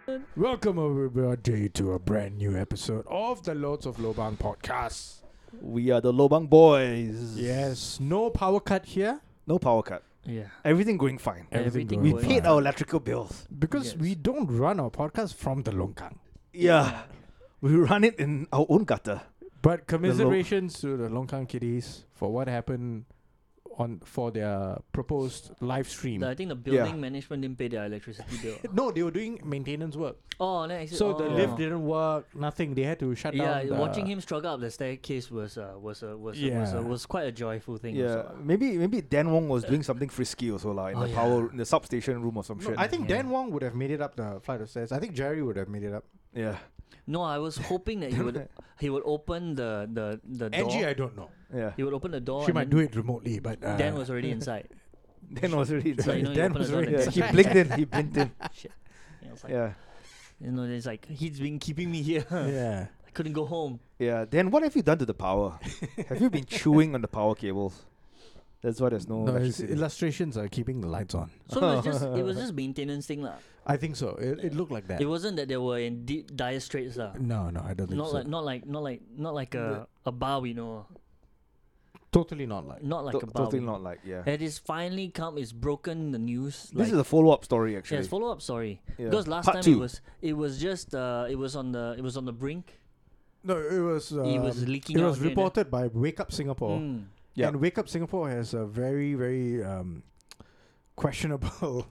Welcome everybody to a brand new episode of the Loads of Lobang podcast. We are the Lobang Boys. Yes, no power cut here No power cut. Yeah. Everything going fine. Everything We going paid fine. our electrical bills. because Yes. we don't run our podcast from the Longkang. Yeah. We run it in our own gutter. But commiserations to the Longkang kiddies for what happened for their proposed live stream. I think the building management didn't pay their electricity bill. No, they were doing maintenance work. Oh, no, actually, So the oh. lift didn't work, nothing. They had to shut Yeah, down. watching him struggle up the staircase was quite a joyful thing. Yeah. Also. Maybe Dan Wong was doing something frisky also in Oh, the yeah. power in the substation room or some No, shit. I think Yeah. Dan Wong would have made it up the flight of stairs. I think Jerry would have made it up. Yeah. No, I was hoping that he would open the door. Angie, I don't know. Yeah. He would open the door. She and might then do it remotely, but Dan was already inside. Dan was already So, inside. you know, Dan you open was the door already and Yeah, then- he blinked in. He blinked in. Shit. Yeah, it's like, Yeah. you know, it's like he's been keeping me here. yeah. I couldn't go home. Yeah. Dan, what have you done to the power? Have you been chewing on the power cables? That's why there's no No, his electricity. illustrations are keeping the lights on. So it was just maintenance thing lah. I think so. It looked like that. It wasn't that they were in dire straits lah. No, I don't think Not so. not like a bar we know. Totally not like. Not like a bar. Totally we not like, yeah. It is finally come. It's broken the news. This is a follow-up story, actually. yes, follow up story. Yeah. Because last Part time two. it was just it was on the brink. No, it was. It was leaking It out was here and reported by Wake Up Singapore, Mm. Yeah. and Wake Up Singapore has a very, very questionable,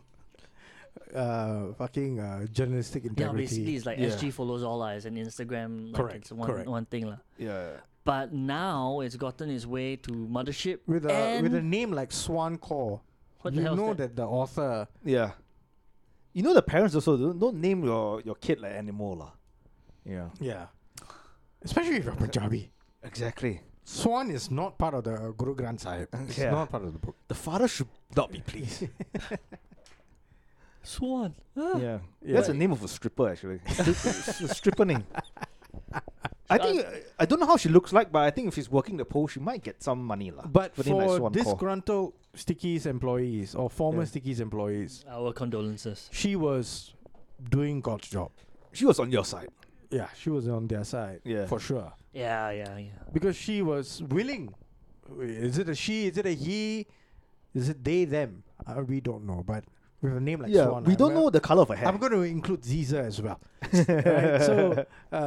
journalistic Yeah, integrity. basically it's like Yeah. SG follows all as an Instagram. Like Correct, It's one thing lah. Yeah. But now it's gotten its way to Mothership. with a and name like Swan Core. what the You hell know is that? that the author. Yeah. You know the parents also don't name your kid like animal lah. Yeah. Yeah. Especially if you're Punjabi. Exactly. Swan is not part of the Guru Granth Sahib. It's Yeah. not part of the book. The father should not be pleased. Swan. Ah. Yeah. Yeah. That's the name of a stripper actually. It's a stripper name. I think I don't know how she looks like, but I think if she's working the pole, she might get some money lah. But For name like for Swan Core. disgruntled Stickies employees or former Yeah. Stickies employees, Our condolences. she was doing God's job. She was on your side. Yeah, she was on their side. Yeah. For sure. Yeah. Because she was willing. Is it a she? Is it a he? Is it they, them? We don't know. But with a name like Yeah. Swan, We don't know the color of her hair. I'm going to include Ziza as well. Right? So,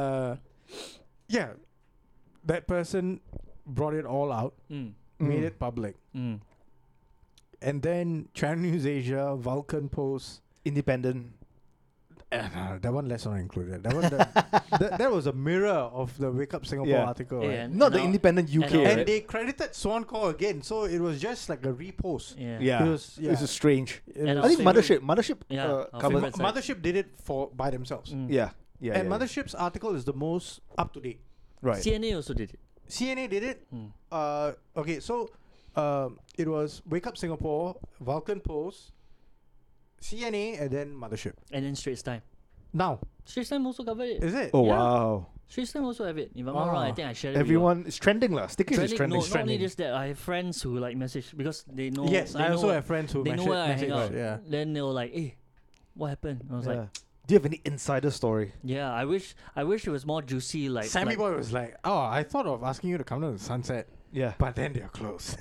yeah, that person brought it all out, Mm. made it public. Mm. And then Channel News Asia, Vulcan Post, Independent. that one let's not include it. That one, that was a mirror of the Wake Up Singapore Yeah. article. Right? And Not the now- Independent UK. and And right? they credited Swan Core again, so it was just like a repost. Yeah. Yeah. It was, This is strange. it And was I think favorite- Mothership Yeah, our covered. favorite site. Mothership did it by themselves. Mm. Yeah. Yeah. And yeah. Mothership's article is the most up to date. Right. CNA also did it. CNA did it. Mm. Okay, so it was Wake Up Singapore, Vulcan Post, CNA, and then Mothership. And then Straits Time. Now, Straits Time also covered it. is it? Oh Yeah. wow. Straits Time also have it. If I'm not wrong, I Wow. think I shared it. Everyone is trending lah. Stickies is trending. No, not only trending. just that. I have friends who like message because they know. Yes, they I know also what- have friends who They know message, where I hang message out. yeah. Then they were like, "Hey, what happened?" I was Yeah. like, Do you have any insider story? "Yeah, I wish it was more juicy." Like Sammy like, Boy was like, "Oh, I thought of asking you to come to the Sunset, Yeah. but then they're closed."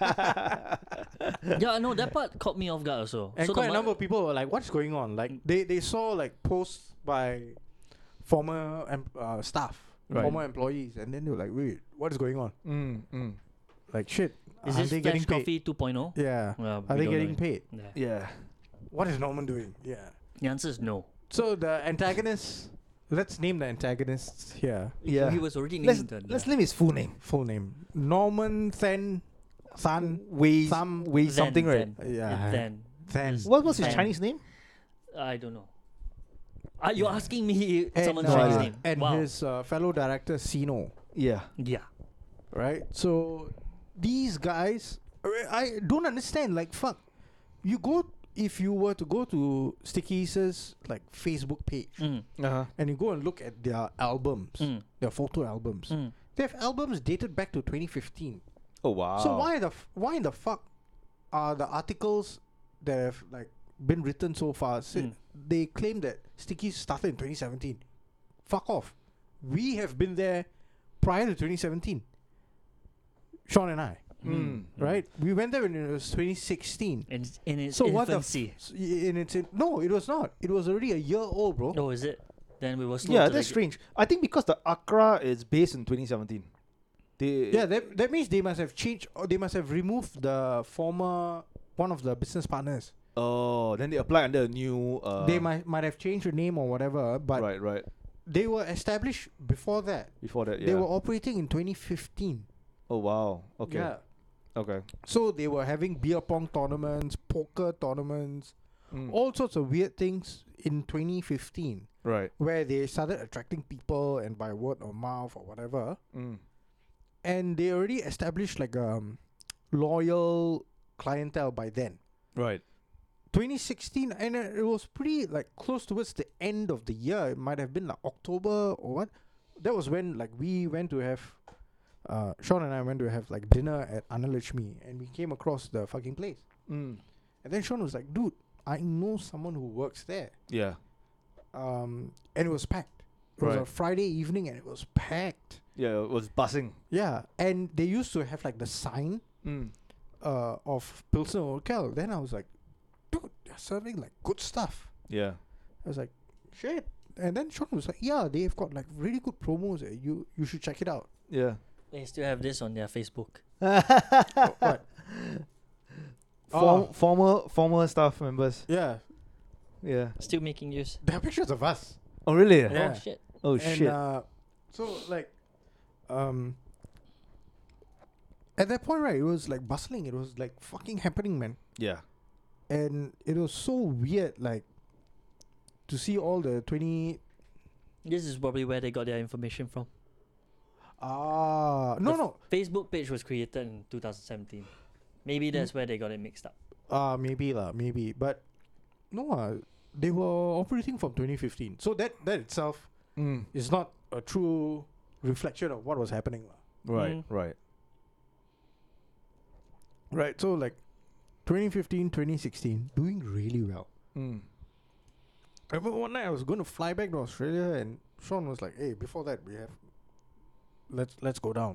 Yeah, no, that part caught me off guard also. And So quite the a number of people were like, "What's going on?" Like they saw like posts by former staff, Right. former employees, and then they were like, "Wait, what is going on?" Mm. Like, shit, Is are this they Flash getting paid? Coffee 2.0? Yeah, Well, are we they don't getting know. paid? Yeah. Yeah. What is Norman doing? Yeah. The answer is no. So the antagonists. Let's name the antagonists here. Yeah. He was already Let's named. let's name his full name. Full name: Norman Then San. Wei Some- Wei something, right? Yeah. Then. Then. What was his Then. Chinese name? I don't know. You're asking me And, someone's no Chinese idea. name. and Wow. his fellow director Sino, Yeah. Yeah. right? So these guys, I don't understand. Like, fuck, if you were to go to Stickies' like Facebook page Mm. Uh-huh. and you go and look at their albums, Mm. their photo albums, Mm. they have albums dated back to 2015. Oh wow. So why in the fuck are the articles that have like been written so far. They claim that Stickies started in 2017. Fuck off. We have been there prior to 2017. Sean and I, right? We went there when it was 2016. In its So what the infancy. No, it was not. It was already a year old, bro. Oh, is it? Then we were slow Yeah, to that's strange. I think because the Accra is based in 2017. Yeah, that means they must have changed, or they must have removed the former one of the business partners. Oh, then they apply under a new. They might have changed the name or whatever, but right. they were established before that. Before that, yeah. They were operating in 2015. Oh wow. Okay. Yeah. Okay. So they were having beer pong tournaments, poker tournaments, all sorts of weird things in 2015, Right. where they started attracting people and by word of mouth or whatever. And they already established like loyal clientele by then. Right. 2016, and it was pretty like close towards the end of the year. It might have been like October or what. That was when like we went to have, Sean and I went to have like dinner at Annalakshmi, and we came across the fucking place. And then Sean was like, "Dude, I know someone who works there." Yeah. And it was packed. It was a Right. Friday evening, and it was packed. Yeah, it was buzzing. Yeah, and they used to have like the sign of Pilsner Urquell. Then I was like, dude, they're serving like good stuff. Yeah. I was like, shit. And then Sean was like, yeah, they've got like really good promos. You should check it out. Yeah. They still have this on their Facebook. What? Oh. Former staff members. Yeah. Yeah. Still making use. There are pictures of us. Oh really? Yeah. Oh shit. Oh And, shit. so like, at that point, right, it was like bustling. It was like fucking happening, man. Yeah. And it was so weird, like, to see all the 20. This is probably where they got their information from. No. Facebook page was created in 2017. Maybe that's where they got it mixed up. Maybe. But, no, they were operating from 2015. So that itself is not a true reflection of what was happening. Right. Right. Right, so like 2015, 2016, doing really well. I remember one night I was going to fly back to Australia, and Sean was like, "Hey, before that, we have let's go down."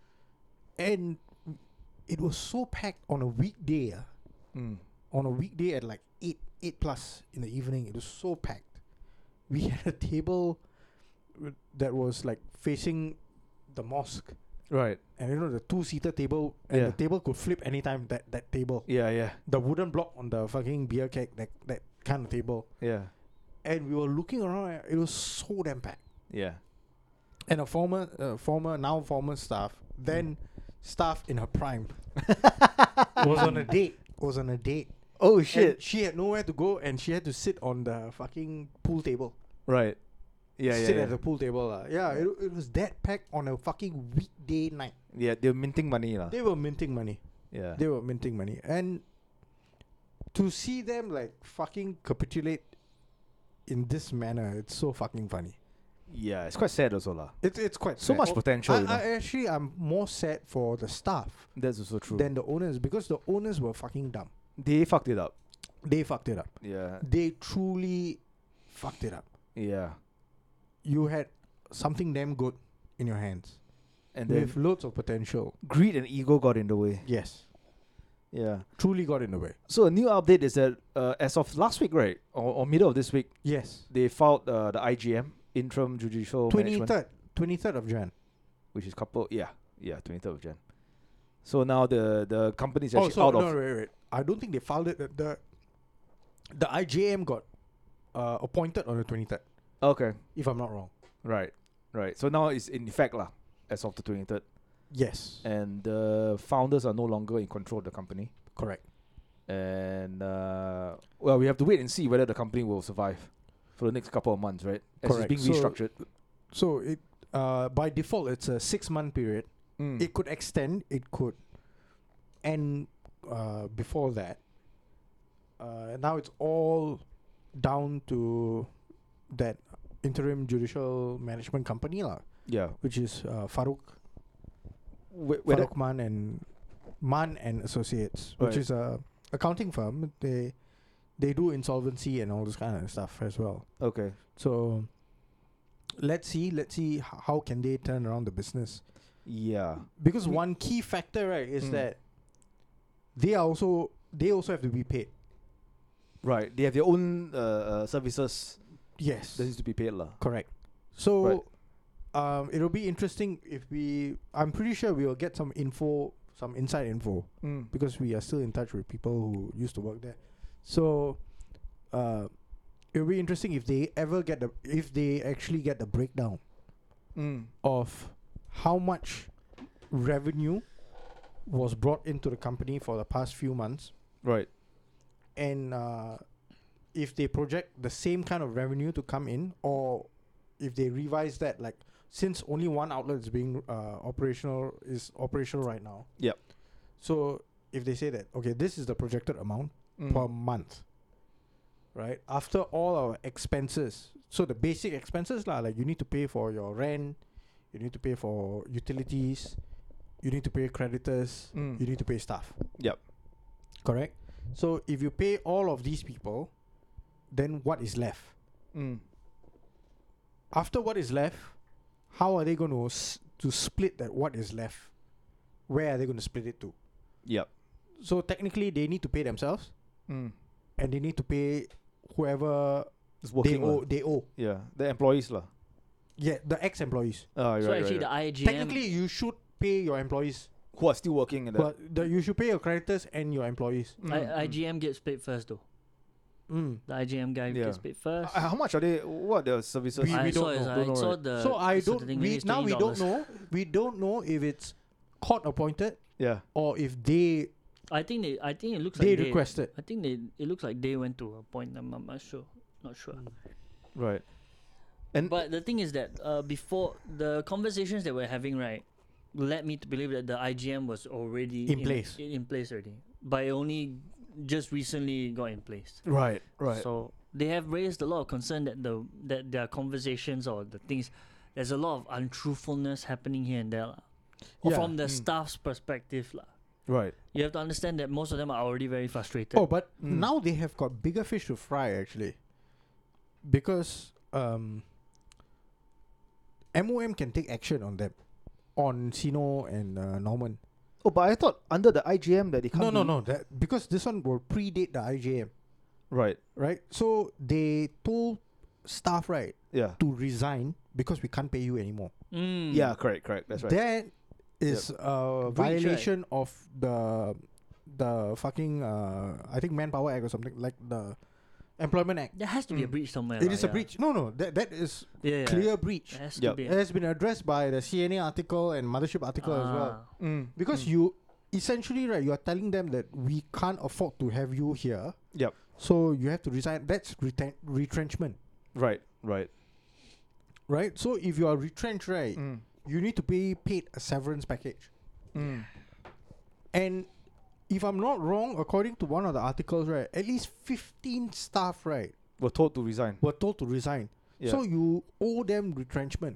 And it was so packed on a weekday. On a weekday at like 8 plus in the evening, it was so packed. We had a table that was like facing the mosque, Right. and you know the 2-seater table, and Yeah. the table could flip anytime. That table, Yeah. the wooden block on the fucking beer keg, that kind of table. Yeah. And we were looking around. It was so damn packed. Yeah. And a former staff, then staff in her prime, was on a date. Oh And shit. she had nowhere to go, and she had to sit on the fucking pool table. Right. Yeah. Sit Yeah. at the pool table. Yeah, it was that packed on a fucking weekday night. Yeah. They're minting money lah. They were minting money. Yeah. They were minting money. And to see them like fucking capitulate in this manner, it's so fucking funny. Yeah. It's quite sad also lah. It's quite So sad. much potential. you know. I'm more sad for the staff That's also true. than the owners, because the owners were fucking dumb. They fucked it up. They fucked it up. Yeah. They truly fucked it up. Yeah. You had something damn good in your hands And then with loads of potential. greed and ego got in the way. Yes, Yeah. truly got in the way. So a new update is that as of last week, right, or middle of this week, Yes, they filed the IGM, interim judicial management, 23rd of Jan. which is 23rd of Jan. So now the company is Oh, actually so out no, of. wait. I don't think they filed it. The IJM got appointed on the 23rd, Okay. if I'm not wrong. Right. So now it's in effect lah, as of the 23rd, Yes, and the founders are no longer in control of the company. correct. And well, we have to wait and see whether the company will survive for the next couple of months, right? As Correct. it's being restructured. So it by default it's a 6-month period. It could extend. It could end before that. Now it's all down to that interim judicial management company lah, Yeah. which is Farouk Whether Man and Associates, which Right. is a accounting firm. They they do insolvency and all this kind of stuff as well. Okay. So let's see how can they turn around the business. Yeah. Because one key factor, right, is that they also have to be paid. Right. They have their own services Yes, that needs to be paid lah. correct. So it'll be interesting if I'm pretty sure we will get some inside info, because we are still in touch with people who used to work there. So it'll be interesting if they actually get the breakdown of how much revenue was brought into the company for the past few months, Right. and if they project the same kind of revenue to come in, or if they revise that, like, since only one outlet is being operational right now. Yep. So if they say that, okay, this is the projected amount per month, right? After all our expenses, so the basic expenses lah, like you need to pay for your rent, you need to pay for utilities, you need to pay creditors, you need to pay staff. Yep. Correct? So if you pay all of these people, then what is left? After what is left, how are they going to split that what is left? Where are they going to split it to? Yep. So technically, they need to pay themselves, and they need to pay whoever It's working. they owe. Yeah. The employees lah. Yeah, the ex-employees. Right, So right, actually, right. the IGM. Technically, you should pay your employees, Who are still working in that. but you should pay your creditors and your employees. IGM gets paid first though. The IGM guy Yeah. gets paid first. How much are they? What are their services? We I don't saw, know. I Don't know, saw right? the. So I so don't. the thing We is now we don't $20. know. We don't know if it's court appointed Yeah. or if they I think it looks they like requested. I think it looks like they went to appoint them. I'm not sure. Not sure. Right. And But the thing is that before the conversations that we're having, right, led me to believe that the IGM was already In place. In place already, but it only just recently got in place. right. Right. So they have raised a lot of concern that their conversations or the things, there's a lot of untruthfulness happening here and there, lah. Or Yeah. from the staff's perspective, lah. Right. You have to understand that most of them are already very frustrated. Oh, but now they have got bigger fish to fry actually, because MOM can take action on them, on Sino and Norman. Oh, but I thought under the IGM that they can't. No. That because this one will predate the IJM, Right. right? So they told staff, right, Yeah. to resign because we can't pay you anymore. Yeah. Correct. That's right. That is a Breach, right? violation of the fucking I think Manpower Act or something, like the Employment Act. There has to be a breach somewhere. It lah, is a yeah. breach. No, that is Yeah. clear breach. There has Yep. to be. It has been addressed by the CNA article and Mothership article as well. Because you essentially, right, you are telling them that we can't afford to have you here, Yep. so you have to resign. That's retrenchment, Right. right? So if you are retrenched, right, you need to be paid a severance package. And if I'm not wrong, according to one of the articles, right, at least 15 staff, right, We're told to resign. were told to resign. Yeah. So you owe them retrenchment.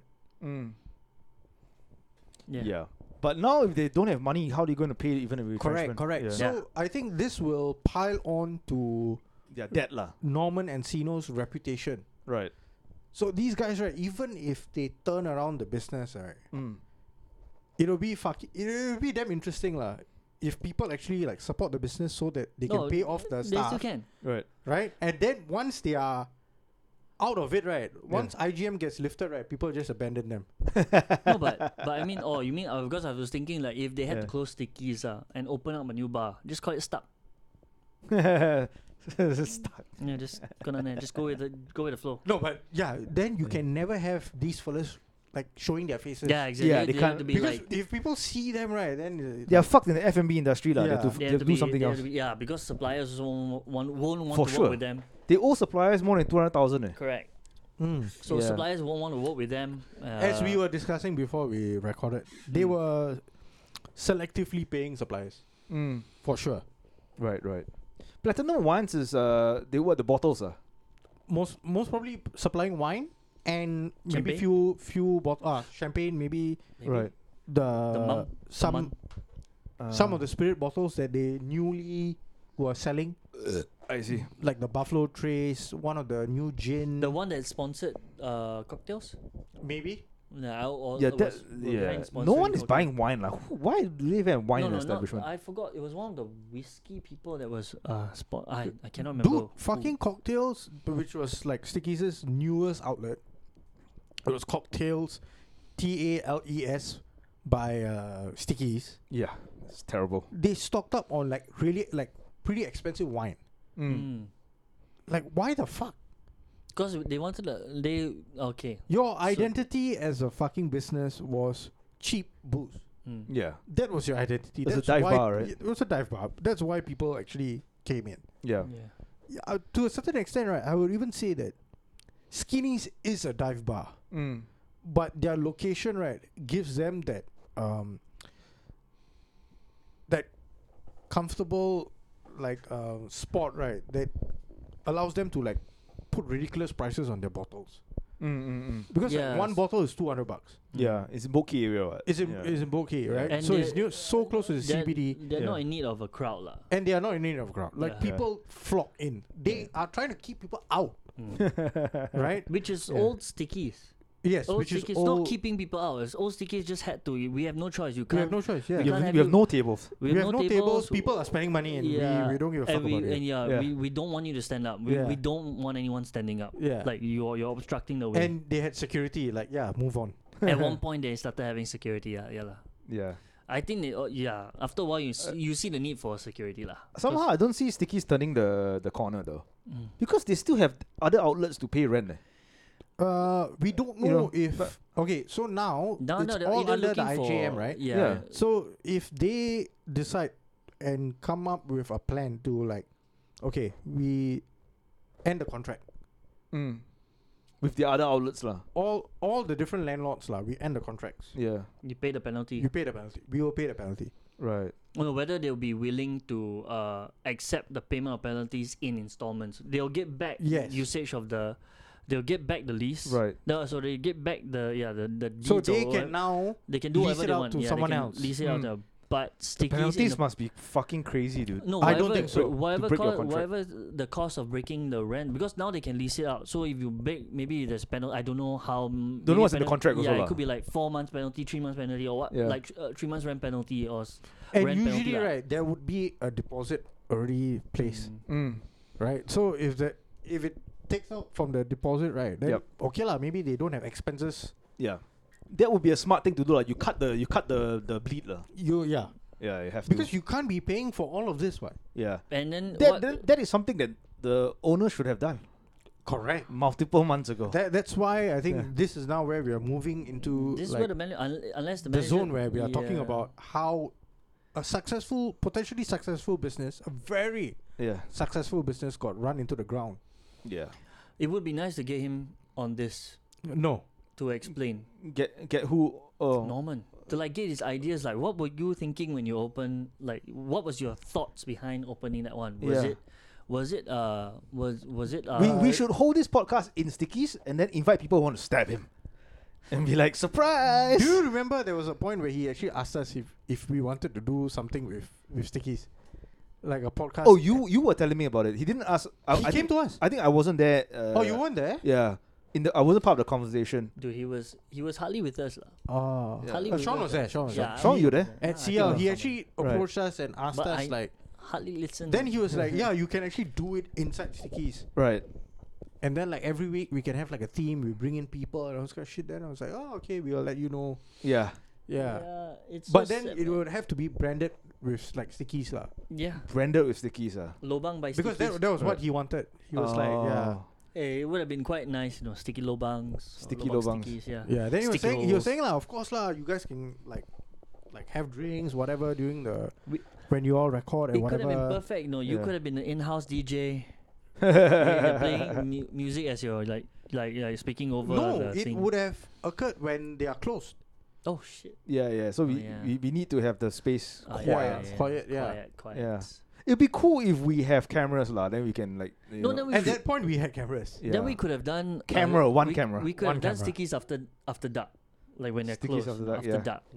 Yeah. But now, if they don't have money, how are they going to pay even a retrenchment? Correct. Yeah. So I think this will pile on to They're dead lah. Norman and Sino's reputation. Right. So these guys, right, even if they turn around the business, right, it'll be damn interesting lah. If people actually like support the business so that they can pay off the They still staff, can. Right. right? And then once they are out of it, right, once IGM gets lifted, right, people just abandon them. No, but I mean, you mean because I was thinking like if they had to Yeah. close Stickies and open up a new bar, just call it Stuck. Stuck. Yeah, just just go with the flow. No, but yeah, then you can never have these fellas like showing their faces. Yeah, exactly. Yeah, they they have can't- to be Because like if people see them, right, then They are fucked in the F&B industry lah. They have Yeah. to, they they have have to do something they have else. to be- yeah, because suppliers won't want For to sure. work with them. They owe suppliers more than 200,000. Correct. Mm. So Yeah. suppliers won't want to work with them. As we were discussing before we recorded, they were selectively paying suppliers for sure. Right. Platinum Wines is they were the bottles Most probably supplying wine and maybe Champagne? few champagne, maybe maybe Right. mum- some of the spirit bottles that they newly were selling. I see. like the Buffalo Trace, one of the new gin. The one that sponsored cocktails. maybe. Yeah, or Yeah, was yeah. behind No sponsoring one is cocktails. buying wine lah. Why do they even have wine No, in no, the establishment? I forgot. It was one of the whiskey people that was I cannot remember. Dude, who. fucking Cocktails, which was like Stickies' newest outlet. It was Cocktails, TALES by Stickies. Yeah, it's terrible. They stocked up on like really like pretty expensive wine. Like, why the fuck? Because they wanted okay. Your identity as a fucking business was cheap booze. Yeah, That was your identity. It's a That's dive why bar, right? It was a dive bar. That's why people actually came in. yeah. Yeah, to a certain extent, right? I would even say that Skinny's is a dive bar, but their location, right, gives them that that comfortable like spot, right, that allows them to like put ridiculous prices on their bottles. Because like, one Yes. bottle is $200. Yeah, it's in Boki area. What? It's in yeah. it's in Boki, right? And So it's they- so close to the They're, CBD, they're Yeah. not in need of a crowd lah. and they are not in need of crowd. Like Yeah. people flock in. They are trying to keep people out, right? Which is Yeah. old stickies. Yes, Old which is stickies, all. not keeping people out. It's old stickies just had to. We have no choice. You We can't. have no choice. Yeah, we You can't have, have you have you- no tables. We we have no tables. People w- are spending money, and Yeah. we don't give a fuck and we, about it. and Yeah. we don't want you to stand up. We, Yeah. we don't want anyone standing up. Yeah, Like you're obstructing the way. and they had security. Like, yeah, move on. At one point they started having security. Yeah lah. Yeah. I think they, yeah. After a while, you see the need for security lah. Somehow I don't see Stickies turning the corner though, Mm. because they still have other outlets to pay rent. We don't You know know, if but- okay. So now No, it's they're all either under the looking for IJM, right? Yeah. Yeah. So if they decide and come up with a plan to like, okay, we end the contract. With the other outlets lah. All the different landlords lah, we end the contracts. Yeah. You pay the penalty. You pay the penalty. We will pay the penalty. Right. Well, whether they'll be willing to accept the payment of penalties in installments. They'll get back Yes. usage of the. They'll get back the lease. Right. No, so they get back the So deeds or they whatever. can now They can do lease whatever it they out want. to Yeah, someone they can else. lease it out. But The stickies in penalties the, must be fucking crazy, dude. no, I don't whatever- think so, to Whatever, break your contract. whatever the cost of breaking the rent, because now they can lease it out. So if you break, maybe there's penalty. I don't know how. Don't know what's in the contract also Yeah, lah. it could be like 4 months penalty, 3 months penalty, or what? Yeah. Like 3 months rent penalty or. and rent penalty usually lah. right there would be a deposit already placed, Mm. right? So if it takes out from the deposit, right, then Yep. okay lah. Maybe they don't have expenses. Yeah. That would be a smart thing to do. Like you cut the bleed lah. Yeah, Yeah, you have because to. you can't be paying for all of this, what? Yeah. And then That is something that the owner should have done Correct. multiple months ago. That's why I think Yeah. this is now where we are moving into this is like where the unless the the manager, zone where we are talking yeah. about how a potentially successful business, a very Yeah. successful business got run into the ground. Yeah. It would be nice to get him on this No. to explain. Get who? Oh. Norman, to like get his ideas, like what were you thinking when you opened, like what was your thoughts behind opening that one? Yeah. Was it We should hold this podcast in Stickies and then invite people who want to stab him, and be like, surprise. Do you remember there was a point where he actually asked us if we wanted to do something with Stickies? Like a podcast? Oh, you were telling me about it. He didn't ask. He came to us. I think I wasn't there. Oh, you weren't there? Yeah. I wasn't part of the conversation. Dude, he was hardly with us lah. Oh. Yeah. Hardly Sean with was us. there. Sean was Yeah, there. Sean, you there? Yeah, I At think CL, I he was actually Right. approached us and asked But us I- like. hardly listened. Then he was like, "Yeah, you can actually do it inside Stickies." Right. And then like every week we can have like a theme. We bring in people and all this kind of shit. Then I was like, "Oh, okay, we'll let you know." Yeah. Yeah. it's But so then sad, it man. would have to be branded with like Stickies lah. Yeah, Branded with Stickies. lobang by Because stickies. that was what Right. he wanted. He was like, yeah. Hey, it would have been quite nice, sticky lobangs, or Sticky lobang lobangs. stickies, yeah. Yeah, then Sticky he was holes. saying lah, of course lah, you guys can like have drinks, whatever during the We- when you all record and It could have been whatever. perfect. No, you Yeah. could have been an in-house DJ. You're playing music as you're like speaking over No, the it thing. would have occurred when they are closed. Oh shit! Yeah. So yeah. we need to have the space Ah, quiet. Quiet, yeah. quiet. Yeah. It'd be cool if we have cameras lah. Then we can like. You No, know. then we At should, that point, we had cameras. Yeah. then we could have done Camera, one we, camera. We could One have done camera. stickies after dark, like when they're Stickies closed after dark, yeah. dark.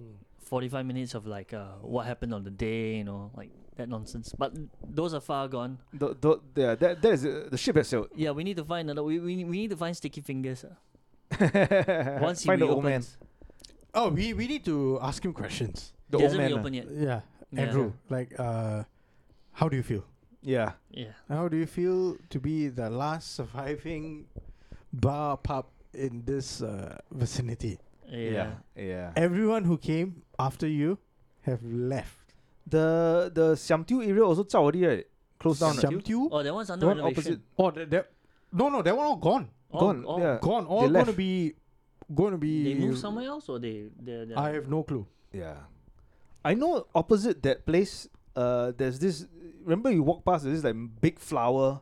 45 minutes of like what happened on the day, you know, like that nonsense. But those are far gone. That is the ship has sailed. Yeah, we need to find another. We need to find Sticky Fingers. Once he Find the old man. reopens. Oh, we need to ask him questions. The He old hasn't man. reopened yet. Yeah, Yeah. Andrew. Like, how do you feel? Yeah. Yeah. How do you feel to be the last surviving bar pub in this vicinity? Yeah. Yeah. Everyone who came after you have left. The Siam Tiu area also zao already, right? Closed down. Siam Right? Tiu? Oh, that one's under The one renovation. opposite. Oh, no, that one all gone. Gone. Oh, Yeah. Gone. All They gonna left. be. They moved somewhere else, or they? I have no clue. Yeah. I know opposite that place, there's this. Remember you walk past, there's this like big flower.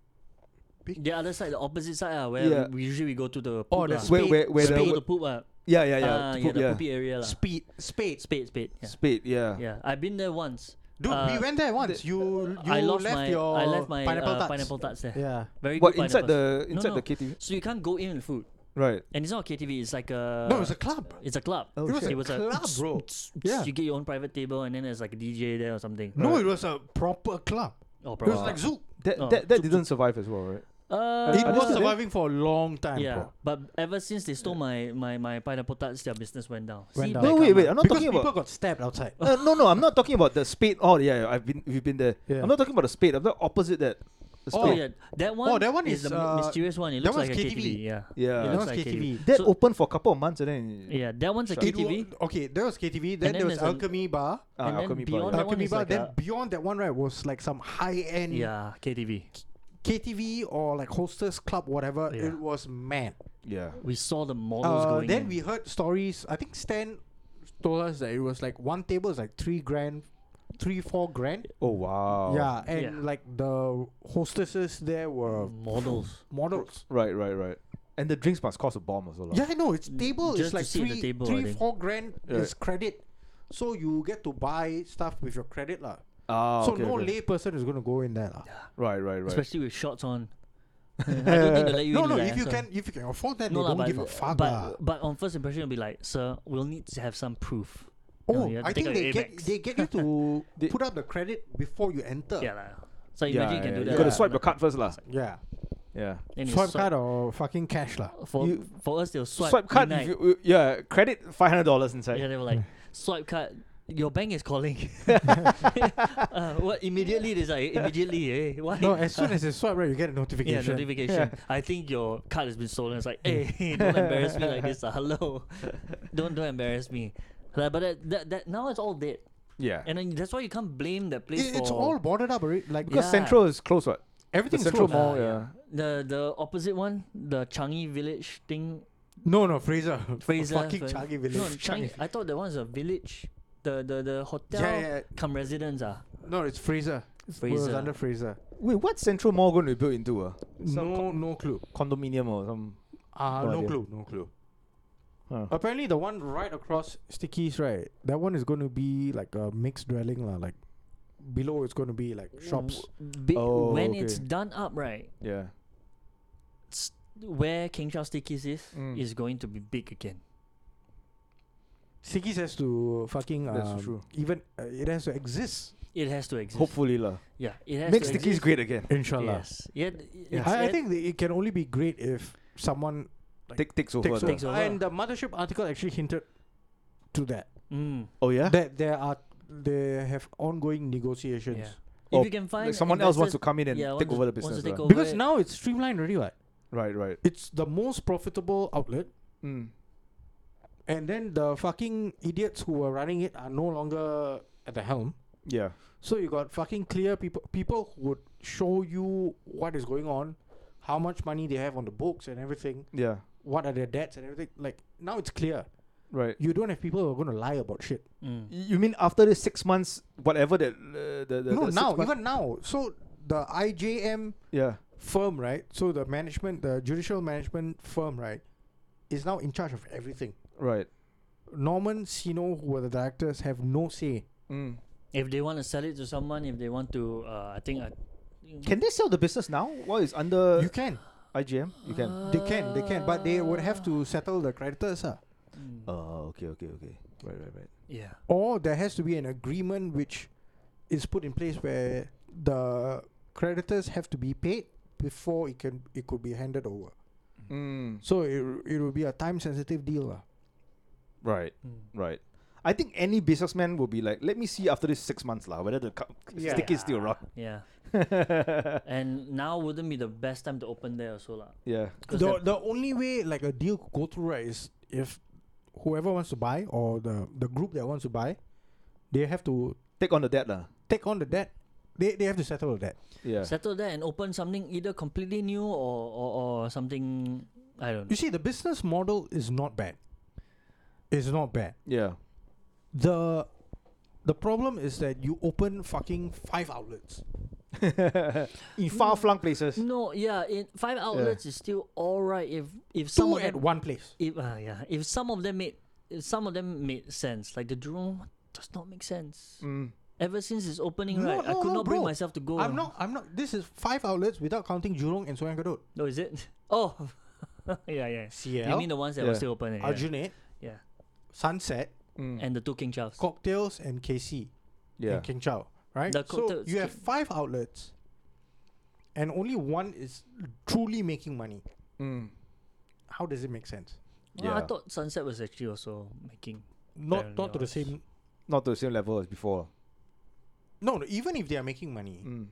The other side, the opposite side, where Yeah. we usually go to the poop. Oh, lah. that's Where Spade. where Spade the go to poop. yeah Yeah, the yeah poopy area. lah. Spade. Spade. Yeah. Spade yeah. Yeah, I've been there once. Dude, we went there once. You I lost left my your I left my pineapple tarts. there. Yeah. Very What good inside pineapples. the inside No, the KTV? So you can't go in with food, Right. and it's not a KTV. It's like a No, it's a club. It's a club. Oh, It was shit. a club, bro. Yeah. You get your own private table, and then there's like a DJ there or something. No, Right. it was a proper club. Oh, It was probably. like Zouk. That Oh, that Zouk, didn't survive as well, right? It Are was they still there? surviving for a long time, Yeah, bro. but ever since they stole my pineapple tarts, their business went down. Went See, down. bad No, wait, karma. I'm not Because talking people about. got stabbed outside. No, I'm not talking about the Spade. Oh yeah, we've been there. Yeah. I'm not talking about the Spade. I'm the opposite that. The Oh Spade. yeah, that one. that one is is, the mysterious one. It that looks like a one's KTV. KTV. Yeah. Yeah. It That looks was like KTV. That So- opened for a couple of months and then. Yeah, that one's a Shut. KTV. Okay, that was KTV. And Then then there was there's a- Alchemy Bar. And then Alchemy Bar, beyond yeah. that one Alchemy is Bar. like Then a, beyond that one, right, was like some high-end yeah, KTV. KTV or like hostess club, whatever. Yeah. It was mad. Yeah. We saw the models going Then in. we heard stories. I think Stan told us that it was like one table is like 3 grand, 4 grand. Oh wow. Yeah, and Yeah. like the hostesses there were models. models. Right. And the drinks must cost a bomb as well. Yeah, I know. It's table Just is to like sit at the three, table, I three, think. 4 grand Right. is credit. So you get to buy stuff with your credit lah. Ah, So okay, no okay. lay person is gonna go in there lah. Right. Especially with shots on. I don't think they'll let you No, in no. with If that you answer. can afford that, No they lah, don't give a fuck lah. but on first impression, it'll be like, sir, we'll need to have some proof. Oh, you have to I take think out they your get Amex. they get you to They- put up the credit before you enter. Yeah, lah. So Yeah, imagine you can do you that. gotta lah. swipe your card first, lah. Yeah. Yeah. Then you Swipe card or fucking cash lah. For us, they'll swipe. Swipe card. midnight. If you, yeah. Credit $500 inside. Yeah, they were like, swipe card. Your bank is calling. What? Immediately, there's like, immediately, eh? Why? No, as soon as you swipe right, you get a Yeah, notification. notification. I think your card has been stolen. It's like, hey, don't embarrass me like this. Hello, don't embarrass me. Like, but that now it's all dead, Yeah. and then that's why you can't blame that place for. It's all boarded up already. Like Because Yeah. Central is closed, what? everything's the Central closed. Mall, yeah. The opposite one, the Changi Village thing. No, Fraser. Fraser. Fucking Fra- Changi Village. No, Changi. I thought that one's a village. The hotel Yeah. come residence No, it's Fraser. It was Fraser. under Fraser. Wait, what's Central Mall going to be built into? Some No clue. condominium or some. No idea. clue. No clue. Huh. Apparently, the one right across Stickies, right? That one is going to be like a mixed dwelling, lah. Like below, it's going to be like shops. Oh, when okay. it's done up right, Yeah. where King Charles Stickies Mm. is going to be big again. Stickies has to fucking That's true. even it has to exist. It has to exist. Hopefully, lah. Yeah, it has Make to Stickies exist. great again. Inshallah. Yes. Yeah. I think that it can only be great if someone Takes over. takes the- Takes over. And the Mothership article actually hinted to that. Oh yeah. That they have ongoing negotiations. Yeah. Or If you can find Like someone else wants to investors- come in and yeah, take wants over the to- wants to business. take lah. over Because it. now it's streamlined already, right? Right. It's the most profitable outlet. Mm. And then the fucking idiots who were running it are no longer at the helm. Yeah. So you got fucking clear people who would show you what is going on, how much money they have on the books and everything, Yeah. what are their debts and everything. Like now it's clear. Right. You don't have people who are going to lie about shit. You mean after the 6 months, whatever that the No, the 6 now, months- even now. So the IJM yeah. firm, right? So the judicial management firm, right, is now in charge of everything. Right. Norman, Sino, who were the directors, have no say. Mm. If they want to sell it to someone, if they want to, I think. Can they sell the business now? What is under You can. IGM? You can. They can, but they would have to settle the creditors. Oh, okay. Right. Yeah. Or there has to be an agreement which is put in place where the creditors have to be paid before it could be handed over. Mm. So it will be a time sensitive deal lah. Right. Mm. Right. I think any businessman will be like, let me see after this 6 months lah, whether the Yeah. stick is still around. Yeah. And now wouldn't be the best time to open there also lah. Yeah. The only way like a deal could go through, right, is if whoever wants to buy or the group that wants to buy, they have to Take on the debt lah. take on the debt. They have to settle the debt. Yeah. Settle there and open something either completely new or something, I don't know. You see, the business model is not bad. It's not bad. Yeah. The problem is that you open fucking 5 outlets. In far-flung places. No, yeah, 5 outlets is still alright if some 2 of at them one place. if some of them made sense. Like the Jurong does not make sense. Mm. Ever since its opening, No, right? I no, could no, not bring bro. myself to go. I'm not. This is 5 outlets without counting Jurong and Sungai Gedong. No, is it? Oh, yeah. CL, You mean the ones that Yeah. were still open? Yeah. Arjunate, Yeah. Sunset, Mm. And the 2 King Charles. Cocktails, and KC yeah. and King Chow. Right. The So Cocktails you have King- 5 outlets, and only one is truly making money. Mm. How does it make sense? Well, I Yeah. thought Sunset was actually also making. Not Apparently to the was. same. Not to the same level as before. No, even if they are making money, Mm.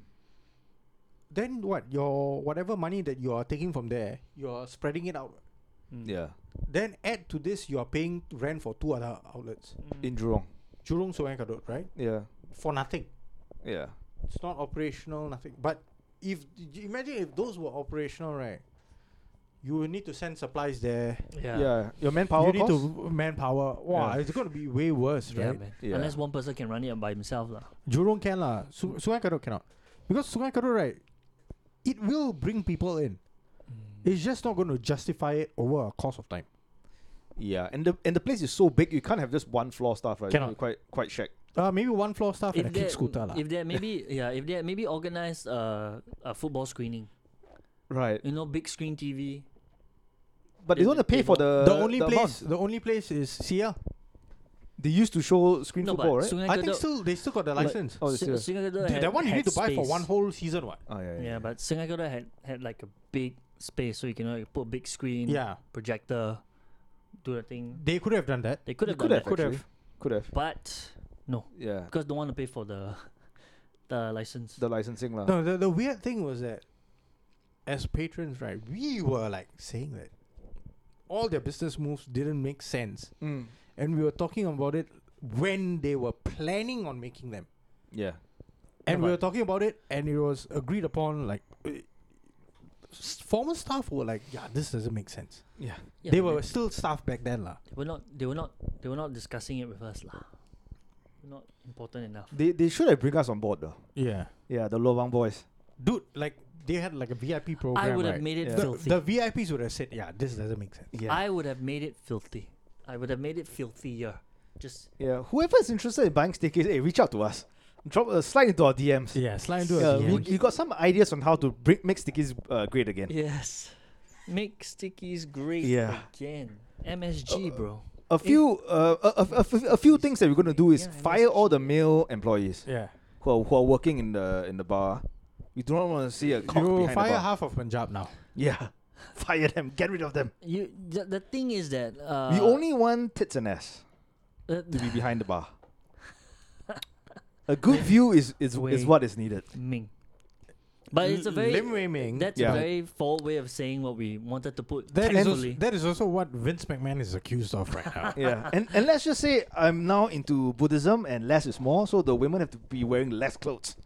then what? Your whatever money that you are taking from there, you are spreading it out. Mm. Yeah. Then add to this, you are paying rent for 2 other outlets. Mm. In Jurong. Jurong, Sungai Gedong, right? Yeah. For nothing. Yeah. It's not operational, nothing. But imagine if those were operational, right? You will need to send supplies there. Yeah. Your manpower you need costs? to manpower. Wow, Yeah. it's going to be way worse, Yeah, right? man. Yeah. Unless one person can run it by himself, lah. Jurong can lah. Sungai Gedong cannot. Because Sungai Gedong, right, it will bring people in. It's just not going to justify it over a course of time. Yeah. And the place is so big, you can't have just one floor staff, right? Cannot. It's quite shack. Maybe 1 floor staff and a kick scooter lah. If they maybe organized a football screening, Right. big screen TV. But they don't want to pay for the The only place is CL. They used to show screen No, football, but right? Sungai I think Gedong- they still got the license. Oh, they still- Sungai Gedong Dude, had- that one you had need to buy for space. one whole season, what? Oh, yeah. Yeah, but Sungai Gedong had like a big space, so you can put a big screen, Yeah, projector, do the thing. they could have done that. They could They have could done have, that, Could actually. have. Could have. but no, Yeah. because don't want to pay for the license. The licensing lah. No, the weird thing was that as patrons, right, we were like saying that all their business moves didn't make sense. Mm. And we were talking about it when they were planning on making them. Yeah. And Yeah, we but- were talking about it and it was agreed upon like former staff were like, yeah, this doesn't make sense. Yeah. Yeah, they but were still staff back then lah. They were not discussing it with us, lah. Not important enough. They should have bring us on board though. Yeah. Yeah, the Lobang boys. Dude, like they had like a VIP program. I would have right? made it Yeah. filthy. The VIPs would have said, yeah, this doesn't make sense. Yeah. I would have made it filthy. I would have made it filthier. Just Yeah. Whoever is interested in buying stickies, hey, reach out to us. Slide into our DMs. Yeah, slide into Yeah, a DM. we got some ideas on how to make stickies great again. yes, make stickies great Yeah. again. MSG, bro. A few a few things that we're gonna do is Yeah, fire all the male employees Yeah. who are working in the bar. We do not want to see a cock You behind the fire bar. half of Punjab now. Yeah. Fire them. Get rid of them. The thing is that We only want tits and ass uh, to be behind the bar. A good view is Wait. what is needed. Ming. But it's a very Lim Wei Ming. that's Yeah. a very forward way of saying what we wanted to put. That is, also, tactfully. that is also what Vince McMahon is accused of right now. Yeah. And let's just say I'm now into Buddhism and less is more, so the women have to be wearing less clothes.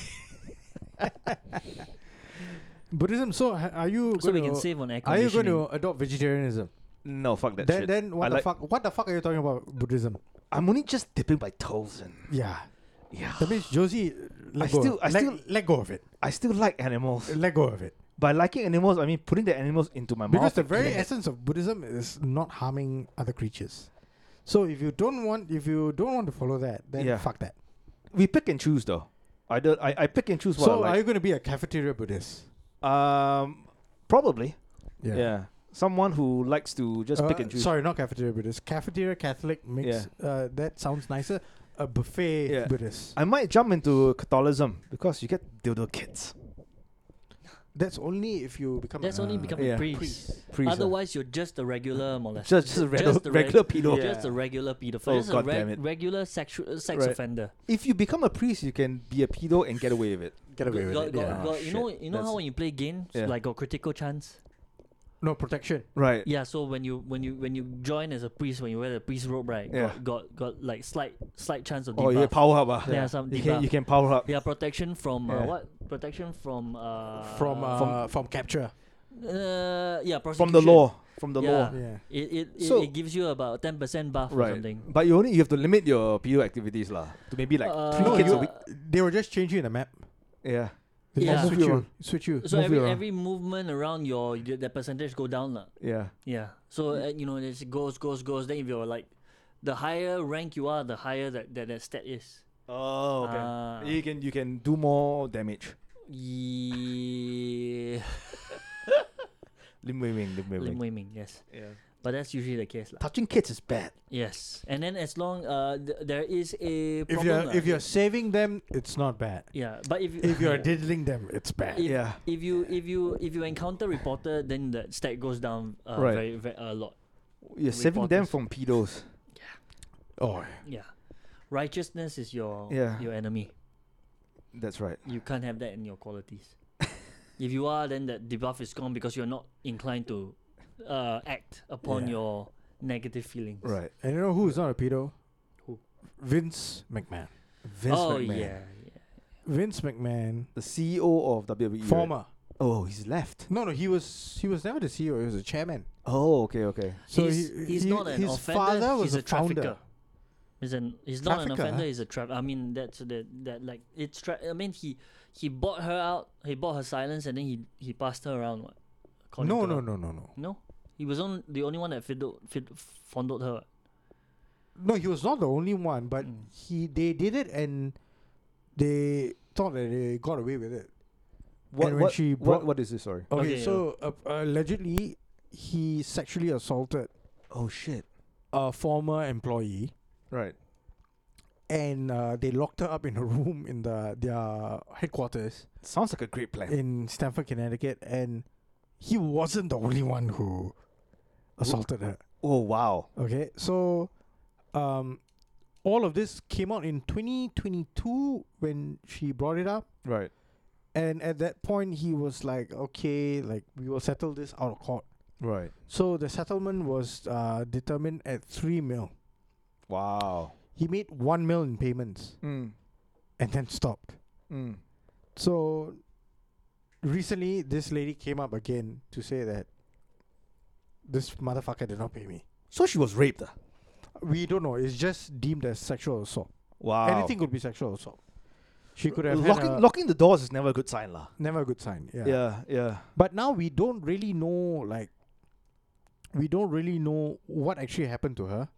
Buddhism. So are you so we going can to save on air are you going conditioning. to adopt vegetarianism? No, fuck that Then shit. then what I the like- fuck? What the fuck are you talking about Buddhism? I'm only just dipping my toes in. Yeah. Yeah. That means Josie, let go. Let go of it. I still like animals. Let go of it. By liking animals, I mean putting the animals into my Because mouth. the very Yeah. essence of Buddhism is not harming other creatures. So if you don't want to follow that, then Yeah. fuck that. We pick and choose though. I pick and choose what So I are like. you going to be a cafeteria Buddhist? Probably. Yeah. Someone who likes to just pick and choose. Sorry, not cafeteria Buddhist. Cafeteria Catholic mix. That sounds nicer. A buffet Yeah. Buddhist. I might jump into Catholicism because you get dildo kids. That's only if you become. That's only become yeah. a priest. Priest, Otherwise, you're just a regular molester. just a regular, Just a reg- regular pedo. Yeah. Just a regular pedophile. Oh, Just a God damn it. regular sex Right. offender. If you become a priest, you can be a pedo and get away with it. Get away with Got- it. got- Yeah. got- you know That's- how when you play games, Yeah. like got critical chance. No protection. Right. Yeah, so when you join as a priest, when you wear the priest robe, right? Yeah. Got like slight chance of Oh, debuff. yeah, power up. Yeah, some you debuff. can power up. Yeah, protection from Yeah. what? Protection from From capture. yeah, From the law. From the Yeah. law. Yeah. So- It gives you about 10% buff or Right. something. But you have to limit your pedo activities lah to maybe like three Uh, kids you- a week. They will just change you in the map. Yeah. They Yeah. just Move switch you you. around. Switch you. So move you around. every movement around the percentage go down lah. Yeah. Yeah. So it goes. Then if you're like, the higher rank you are, the higher that stat is. Oh, Ah. you can do more damage. Yeah. Lim Wei Ming. Lim Wei Ming, yes. Yeah. But that's usually the case lah. Touching kids is bad. Yes. And then as long there is a If problem lah. you're saving them, it's not bad. yeah, but if If you're diddling them, it's bad. If- Yeah. if you encounter reporter, then the stat goes down Right. very a lot. You're saving them Reporters. from pedos. Oh, Yeah. Righteousness is your Yeah. your enemy. That's right. You can't have that in your qualities. If you are, then that debuff is gone because you're not inclined to act upon Yeah. your negative feelings. Right. and you know who's not a pedo? Who? Vince McMahon. Vince Oh McMahon, yeah. Vince McMahon, the CEO of WWE. right? former. Oh, he's left. No, he was never the CEO. He was the chairman. Oh, okay. So he's not an his offender. father was he's a founder. trafficker. He's not an Trafficker, offender. huh? He's a I mean that's that like it's I mean he bought her out. He bought her silence and then he passed her around. What? According No, to no, her. no, no, no. No, he was the only one that fondled her. what? No, he was not the only one, but Mm. they did it and they thought that they got away with it. What And when she brought- what is this? Sorry. Okay, Okay, so allegedly he sexually assaulted Oh shit. a former employee, Right. and they locked her up in a room in their headquarters Sounds like a great plan. in Stamford, Connecticut, and he wasn't the only one who assaulted her. Oh wow. Okay, so all of this came out in 2022 when she brought it up, Right. and at that point he was like, okay, like we will settle this out of court. Right. So the settlement was determined at 3 mil. Wow. He made 1 mil in payments Mm. and then stopped. Mm. So recently this lady came up again to say that this motherfucker did not pay me. So she was raped. We don't know. It's just deemed as sexual assault. Wow. Anything could be sexual assault. She could have had locking the doors is never a good sign, lah. never a good sign. Yeah. Yeah. Yeah. But now we don't really know, like, we don't really know what actually happened to her.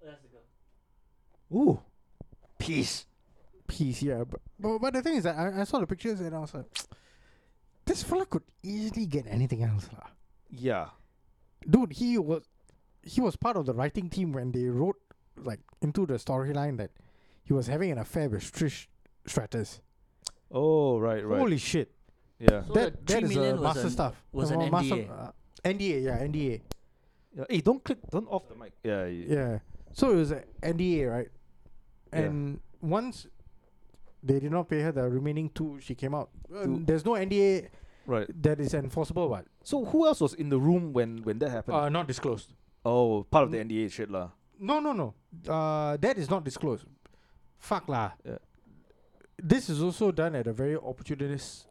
Ooh. Peace. Peace, yeah. But the thing is that I saw the pictures and I was like, this fella could easily get anything else, lah. Yeah. Dude, he was part of the writing team when they wrote, like, into the storyline that he was having an affair with Trish Stratus. Oh, right. Holy shit. Yeah. So the that 3 is million a was master an- stuff. was an NDA. NDA, yeah, NDA. Yeah. Hey, don't off the mic. Yeah. Yeah. So it was an NDA, right? Yeah. And once they did not pay her the remaining 2, she came out. To- There's no NDA Right. that is enforceable, but So who else was in the room when that happened? not disclosed. Oh, part of the NDA shit, lah. No. That is not disclosed. Fuck lah. Yeah. This is also done at a very opportunist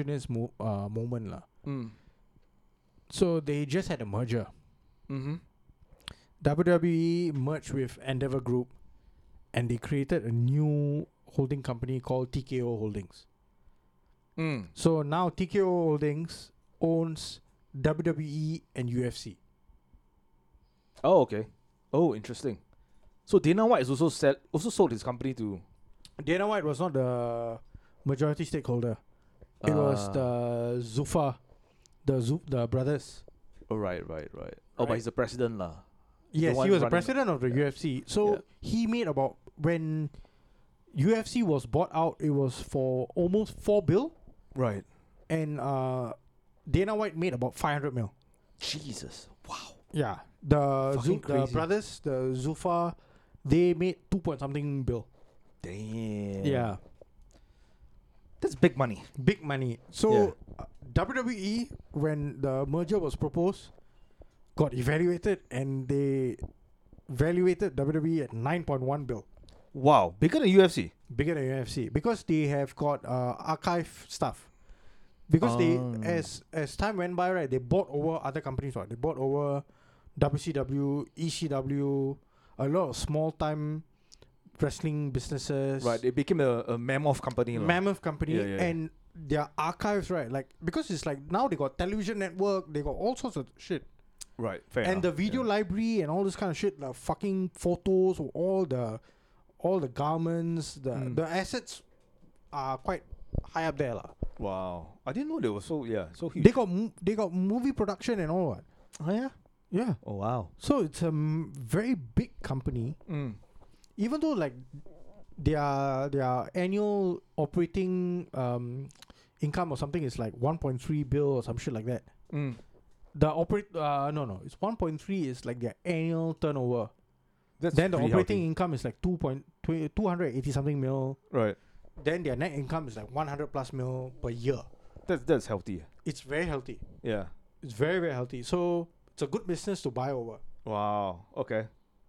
moment lah. Mm. So they just had a merger. Mm-hmm. WWE merged with Endeavor Group, and they created a new holding company called TKO Holdings. Mm. So now TKO Holdings owns WWE and UFC. Oh, okay. Oh, interesting. So Dana White is also sold his company to. Dana White was not the majority stakeholder. It was the Zuffa, the brothers. Oh, right. Oh, but Right. he's the president lah. Yes, one he was the running- president of the yeah. UFC. So Yeah. he made about when UFC was bought out, it was for almost $4 billion, Right. and Dana White made about 500 mil. Jesus. Wow. Yeah, the Fucking the crazy. brothers, the Zufar, they made 2 point something bill. Damn. Yeah, That's big money. big money. So WWE, when the merger was proposed, got evaluated, and they valuated WWE at 9.1 bill. Wow. Bigger than UFC. Bigger than UFC because they have got archive stuff. Because they, Oh. as time went by, right, they bought over other companies. Right, they bought over WCW, ECW, a lot of small time wrestling businesses. Right. It became a mammoth company. lah. Mammoth company, Yeah, yeah. and their archives, right, like because it's like now they got television network, they got all sorts of shit, Right. Fair and the enough. video library and all this kind of shit, like fucking photos of all the garments, the assets are quite high up there, lah. Wow. I didn't know they were so huge. They got movie production and all that. Oh yeah. Yeah. Oh wow. So it's a very big company. Mm. Even though like their annual operating income or something is like 1.3 bill or some shit like that. Mm. No, it's 1.3 is like their annual turnover. That's Then the pretty operating healthy. income is like 280 something mil. Right. Then their net income is like 100 plus mil per year. That's healthy. It's very healthy. Yeah. It's very, very healthy. So it's a good business to buy over. Wow. Okay.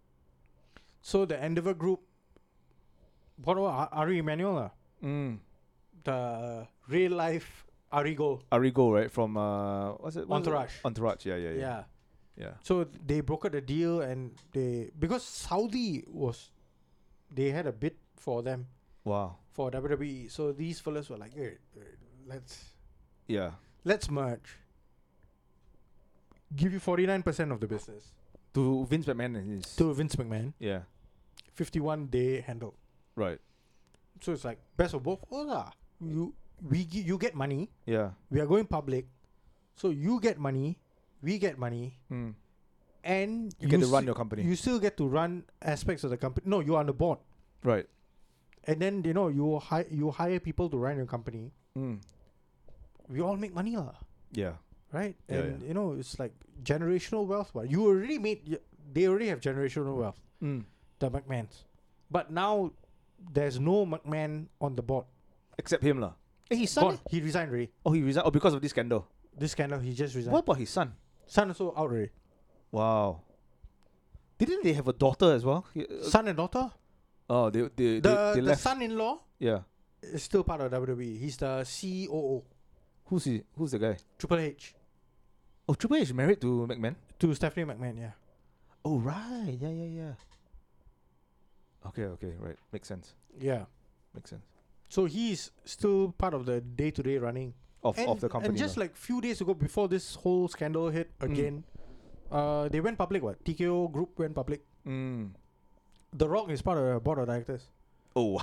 So the Endeavor Group bought over Ari Emanuel, Mm. the real life Arigo. Arrigo, right? From what's it? Entourage. Entourage. Yeah. Yeah. Yeah. So they brokered the deal, and because Saudi they had a bid for them Wow. for WWE. So these fellas were like, hey, Yeah. let's merge. Give you 49% of the business To Vince McMahon and his. to Vince McMahon. Yeah. 51 they handled. Right. So it's like best of both worlds. You get money. Yeah. We are going public, so you get money, we get money, Mm. and You get to run sti- your company. You still get to run aspects of the company. No, you're on the board, Right. and then you hire people to run your company. Mm. We all make money, lah, Yeah. right? Yeah, And it's like generational wealth. But you already they already have generational wealth, Mm. the McMahons. But now there's no McMahon on the board. Except him lah. His Gone. He resigned already. Oh, he resigned. Oh, because of this scandal. This scandal, he just resigned. What about his son? Son also out already. Wow. Didn't they have a daughter as well? Son and daughter. Oh, they The left. son-in-law Yeah. is still part of WWE. He's the COO. Who's he? Who's the guy? Triple H Oh, Triple H is married to McMahon. to Stephanie McMahon. Yeah. Oh right. Yeah. Okay. Right. Makes sense. Yeah. Makes sense. So he's still part of the day-to-day running. Of the company. And just lah. like few days ago, before this whole scandal hit again, they went public. What? TKO Group went public. Mm. The Rock is part of the board of directors. Oh.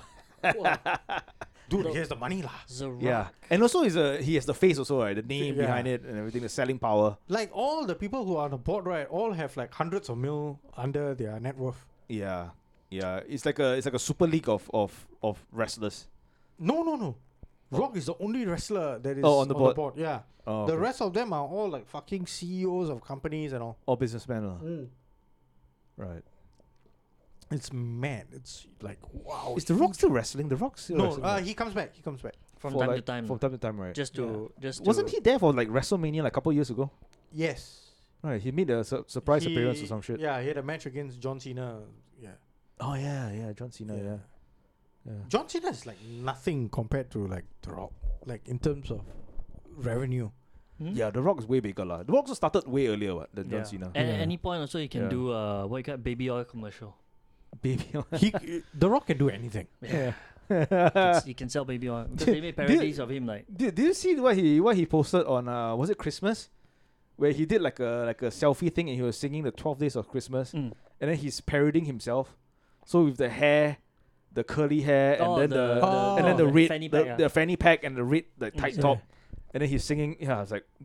Dude, he has the money, lah. The Rock. Yeah. And also he has the face also, right? The name Yeah. behind it and everything, the selling power. Like all the people who are on the board, right, all have like hundreds of mil under their net worth. Yeah. Yeah. It's like a super league of wrestlers. No. Rock is the only wrestler that is on the board. Yeah. Oh, The okay. rest of them are all like fucking CEOs of companies and all. All businessmen. Right. It's mad. It's like wow. Is The Rock still wrestling? The Rock still No, wrestling? right? he comes back. From For time to like- time. From time to time, right? Just to Wasn't he there for like WrestleMania like a couple years ago? Yes. Right. He made a surprise appearance or He- some shit. Yeah, he had a match against John Cena. Yeah. Oh yeah. John Cena. Yeah. John Cena is like nothing compared to like The Rock. Like in terms of revenue. Hmm? Yeah, The Rock is way bigger lah. The Rock also started way earlier than John Cena. And Yeah. at any point also you can Yeah. do what you got baby oil commercial. Baby. The Rock can do anything. Yeah. You can sell baby oil because they made parodies of him like Did you see what he posted on was it Christmas, where he did like a selfie thing and he was singing the 12 Days of Christmas and then he's parodying himself, so with the hair, the curly hair and then the red fanny pack, the fanny pack and the red tight Yeah. top, and then he's singing. Yeah, I was like, dude,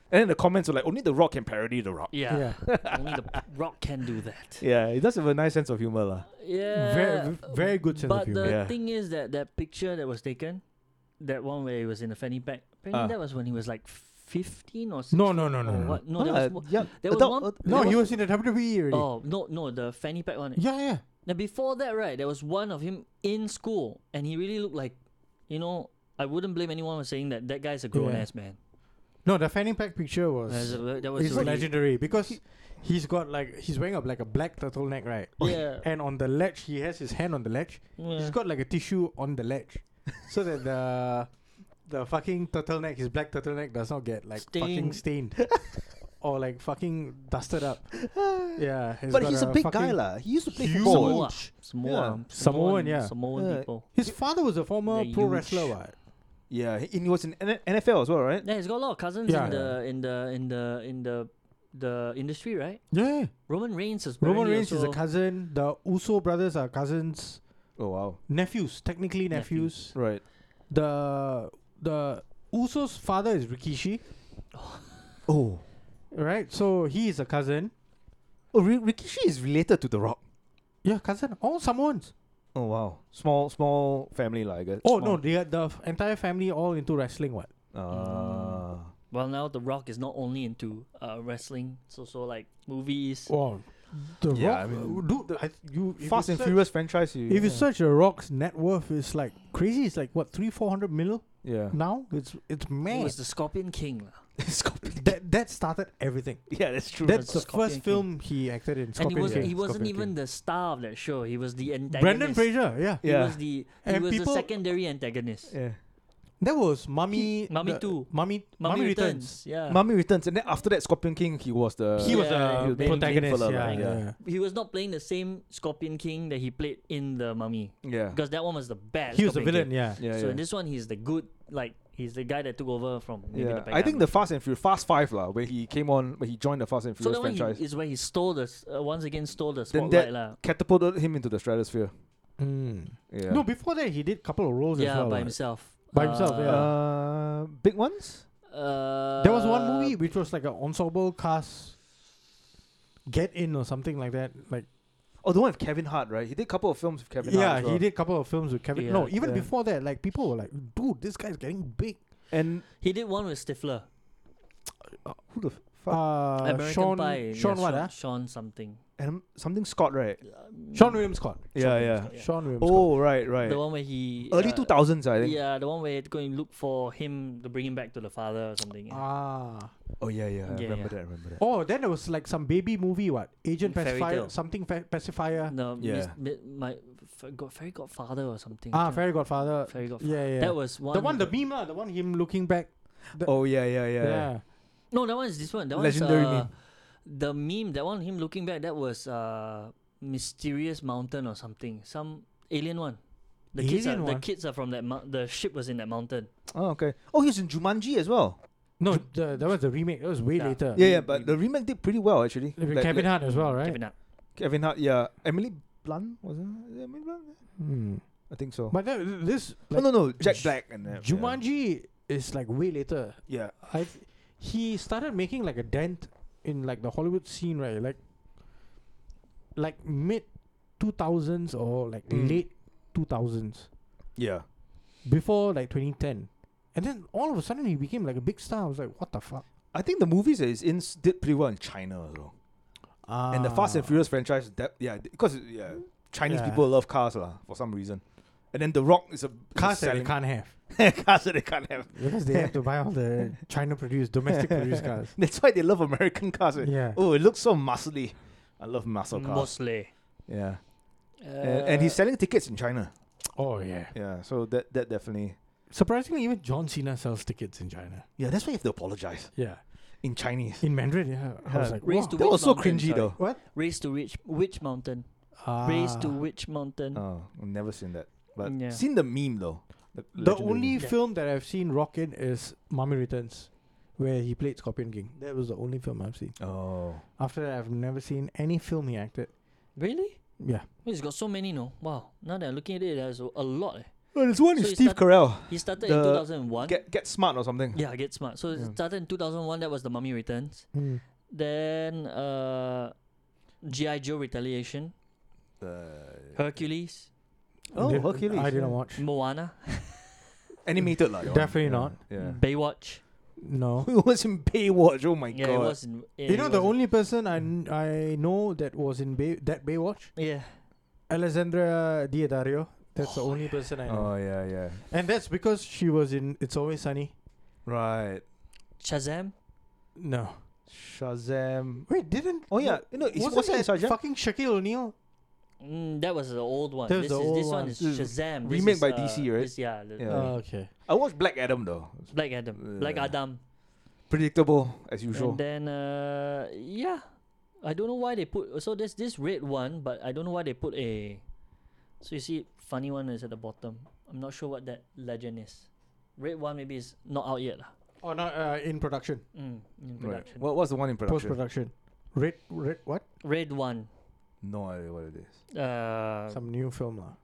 And then the comments were like, only The Rock can parody The Rock. Yeah. Only the Rock can do that. Yeah, he does have a nice sense of humor, lah. Yeah. Very good sense of But humor. the Yeah. thing is that picture that was taken, that one where he was in a fanny pack, apparently that was when he was like 15 or 16. No. Or what? No, there was, yeah, there was adult- one. No, there he was in the WWE already. Oh, no, the fanny pack one. Yeah. Now, before that, right, there was one of him in school, and he really looked like, I wouldn't blame anyone for saying that guy's a grown ass man. No, the fanny pack picture was That was is really- legendary because he's wearing like a black turtleneck, right? Yeah. And on the ledge, he has his hand on the ledge. Yeah. He's got like a tissue on the ledge, so that the fucking turtleneck, his black turtleneck, does not get like fucking stained or like fucking dusted up. Yeah, But he's a big guy, fucking lah. He used to play huge. football. Samoan, yeah. Samoan Yeah. people. His father was a former They're pro huge. wrestler, what? Yeah, he was in NFL as well, right? Yeah, he's got a lot of cousins Yeah. in the industry, right? Yeah, Roman Reigns is Roman apparently Reigns is a also- cousin. The Uso brothers are cousins, Oh wow. nephews, technically nephews. Right. The Uso's father is Rikishi, Oh. right? So he is a cousin. Oh, Rikishi is related to The Rock. Yeah, cousin. All Samoans. Oh wow. Small family, lah, I guess. Oh no, the entire family all into wrestling. What? Well, now The Rock is not only into wrestling, it's also like movies. Wow. The Yeah, Rock. I mean, dude, if Fast you and search- Furious franchise. If you search The Rock's net worth, is like crazy. It's like what 300-400 mil yeah. now. It's He mad. was the Scorpion King. lah. that started everything. Yeah, that's true. That's the Scorpion first King. film he acted in. And Scorpion King. he wasn't Scorpion even King. the star of that show. He was the antagonist. Brendan Fraser. Yeah, He Yeah. was the And the people- secondary antagonist. Yeah. that was Mummy. Mummy the- 2. Mummy Returns. Yeah. Mummy Returns, and then after that, Scorpion King, he was the He was Yeah, the he was main protagonist. fella, Yeah, right? yeah. He was not playing the same Scorpion King that he played in the Mummy, yeah. because that one was the bad. He was the Scorpion villain. King. Yeah. Yeah, So yeah. in this one, he's the good. Like he's the guy that took over from maybe Yeah, the bad I guy. think the Fast and Furious, Fast 5 lah, where he came on, where he joined the Fast and So Furious that one franchise, is where he stole once again stole the Then spotlight lah. catapulted him into the stratosphere. Mm. Yeah. No, before that he did a couple of roles as Yeah, well. by right? himself. By himself, yeah. Big ones. There was one movie which was like an ensemble cast, Get In or something like that. Like Oh, the one with Kevin Hart, right? He did a couple of films with Kevin Hart. yeah, as well. he did a couple of films with Kevin. Yeah, No, even yeah. before that, like people were like, "Dude, this guy's getting big." And He did one with Stifler. who the fuck? American Sean, Pie. Sean yeah, what? Sean, Ah, Sean something. And something Scott, right? Sean William Scott. Yeah, yeah. Scott, Sean William Scott. Oh, right. The one where he Early 2000s, I think. Yeah, the one where they go and look for him to bring him back to the father or something. Yeah. Ah. Oh, yeah. I Yeah, remember yeah. that. Oh, then there was like some baby movie. What? Agent Fairy Pacifier. Tale. Something Pacifier. No, Yeah. Fairy Godfather or something. Fairy Godfather. Fairy Godfather. Yeah, yeah. That was one. the meme lah. The one him looking back. Oh, yeah. Yeah. No, that one is this one. That Legendary one's, meme. The meme, that one, him looking back, that was Mysterious Mountain or something. Some alien one. The Alien one? kids are from that the ship was in that mountain. Oh, okay. Oh, he was in Jumanji as well. No, that was the remake. That was way Yeah. later. Yeah, but the remake did pretty well, actually. With Like- Kevin Hart as well, right? Kevin Hart. Yeah. Emily Blunt, was it? Emily Blunt? Hmm. I think so. But this Oh, no. Jack Black. And that, Jumanji is like way later. Yeah. He started making like a dent in like the Hollywood scene, right? Like mid 2000s or like late 2000s, Yeah. before like 2010, and then all of a sudden he became like a big star. I was like, what the fuck? I think the movies that he's in did pretty well in China as well. And the Fast and Furious franchise, because Chinese Yeah. people love cars for some reason. And then The Rock is a cars that they selling can't have cars that they can't have. because they have to buy all the China-produced, domestic-produced cars. That's why they love American cars. Yeah. Oh, it looks so muscly. I love muscle cars. Mostly. Yeah. And he's selling tickets in China. Oh yeah. Yeah. So that definitely. Surprisingly, even John Cena sells tickets in China. Yeah, that's why you have to apologize Yeah. in Chinese. In Mandarin, yeah. I was like, Race wow. to That Which was so Mountain, cringy sorry. though. What? Race to Which Mountain? Race to Which Mountain? Oh, I've never seen that. But Yeah. seen the meme though. The legendary only meme. film that I've seen Rock in is Mummy Returns, where he played Scorpion King. That was the only film I've seen. Oh. After that, I've never seen any film he acted. Really? Yeah. He's got so many, no? Wow. Now that I'm looking at it, there's a lot. Oh, there's one So with he Steve Carell. He started in The 2001. Get Smart or something. Yeah, Get Smart. So it Yeah. started in 2001. That was The Mummy Returns. Mm. Then G.I. Joe Retaliation. Hercules. Oh, Did- Hercules. I didn't yeah. watch. Moana. Animated lah. that one. Definitely Yeah, not. Yeah. Baywatch. No. It was in Baywatch. Oh my Yeah, god. it was. You know the only person I know that was in Baywatch? Yeah. Alessandra Daddario. That's the only person I know. Oh yeah, yeah. And that's because she was in It's Always Sunny. Right. Shazam. No. Shazam. Wait, didn't... Oh yeah. No, Wasn't was it that Shazam? fucking Shaquille O'Neal? That was the old one. That was the old this one. one is This is Shazam. remade is, by DC, right? This, yeah. Yeah. Okay. I watched Black Adam though. Black Adam. Black Yeah. Adam. Predictable as usual. And then yeah, I don't know why they put. So there's this red one, but I don't know why they put a. So you see, funny one is at the bottom. I'm not sure what that legend is. Red one maybe is not out yet lah. Oh, no, in production. In Right. production. What's the one in production? Post-production. Red what? Red one. No idea what it is. Some new film lah.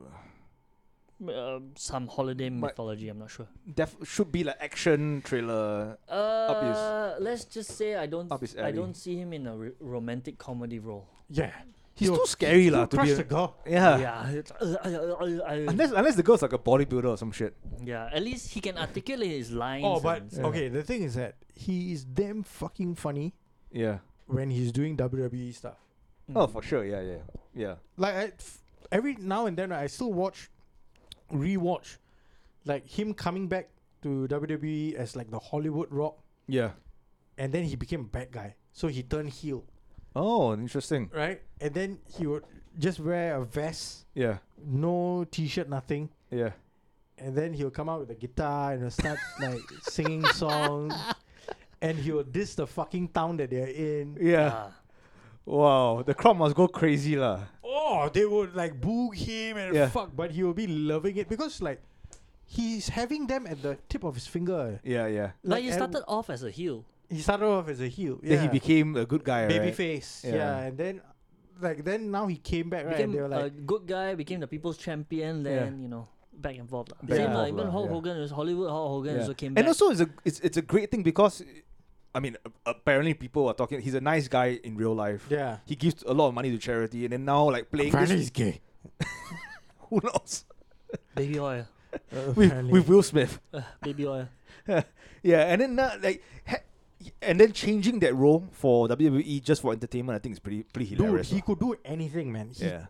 Some holiday But- mythology. I'm not sure. Should be like action thriller. Let's just say I don't. Up his I alley. don't see him in a romantic comedy role. Yeah. He's He'll- too scary lah He'll to crush be. the girl. Yeah. Yeah. Unless the girl's like a bodybuilder or some shit. Yeah. At least he can articulate his lines. Oh, but and okay. The thing is that he is damn fucking funny Yeah. when he's doing WWE stuff. Oh, for sure. Yeah, yeah, yeah. Like every now and then, I still rewatch, like him coming back to WWE as like the Hollywood Rock, Yeah. and then he became a bad guy. So he turned heel, Oh, interesting. right? And then he would just wear a vest, Yeah. no t-shirt, nothing. Yeah. And then he'll come out with a guitar and he'll start like singing songs. And he'll diss the fucking town that they're in. Yeah. Wow. The crowd must go crazy lah. Oh, they would like boo him and Yeah. fuck, but he will be loving it because like he's having them at the tip of his finger. Yeah, yeah. Like he and started off as a heel. he started off as a heel. Then he Yeah. became a good guy, baby right? face. Yeah. Yeah. And then now he came back, right? Became And they were a like, good guy, became the people's champion, then back and forth. Back Same and lah, forth even lah, Hulk yeah. Hogan was Hollywood Hulk Hogan Yeah. also came And back. also it's a great thing because I mean apparently people are talking he's a nice guy in real life. yeah. He gives a lot of money to charity and then now like playing Apparently this he's gay. who knows? Baby oil. with Will Smith. Baby oil. Yeah, and then and then changing that role for WWE just for entertainment, I think is pretty Dude, hilarious. he could do anything, man. yeah.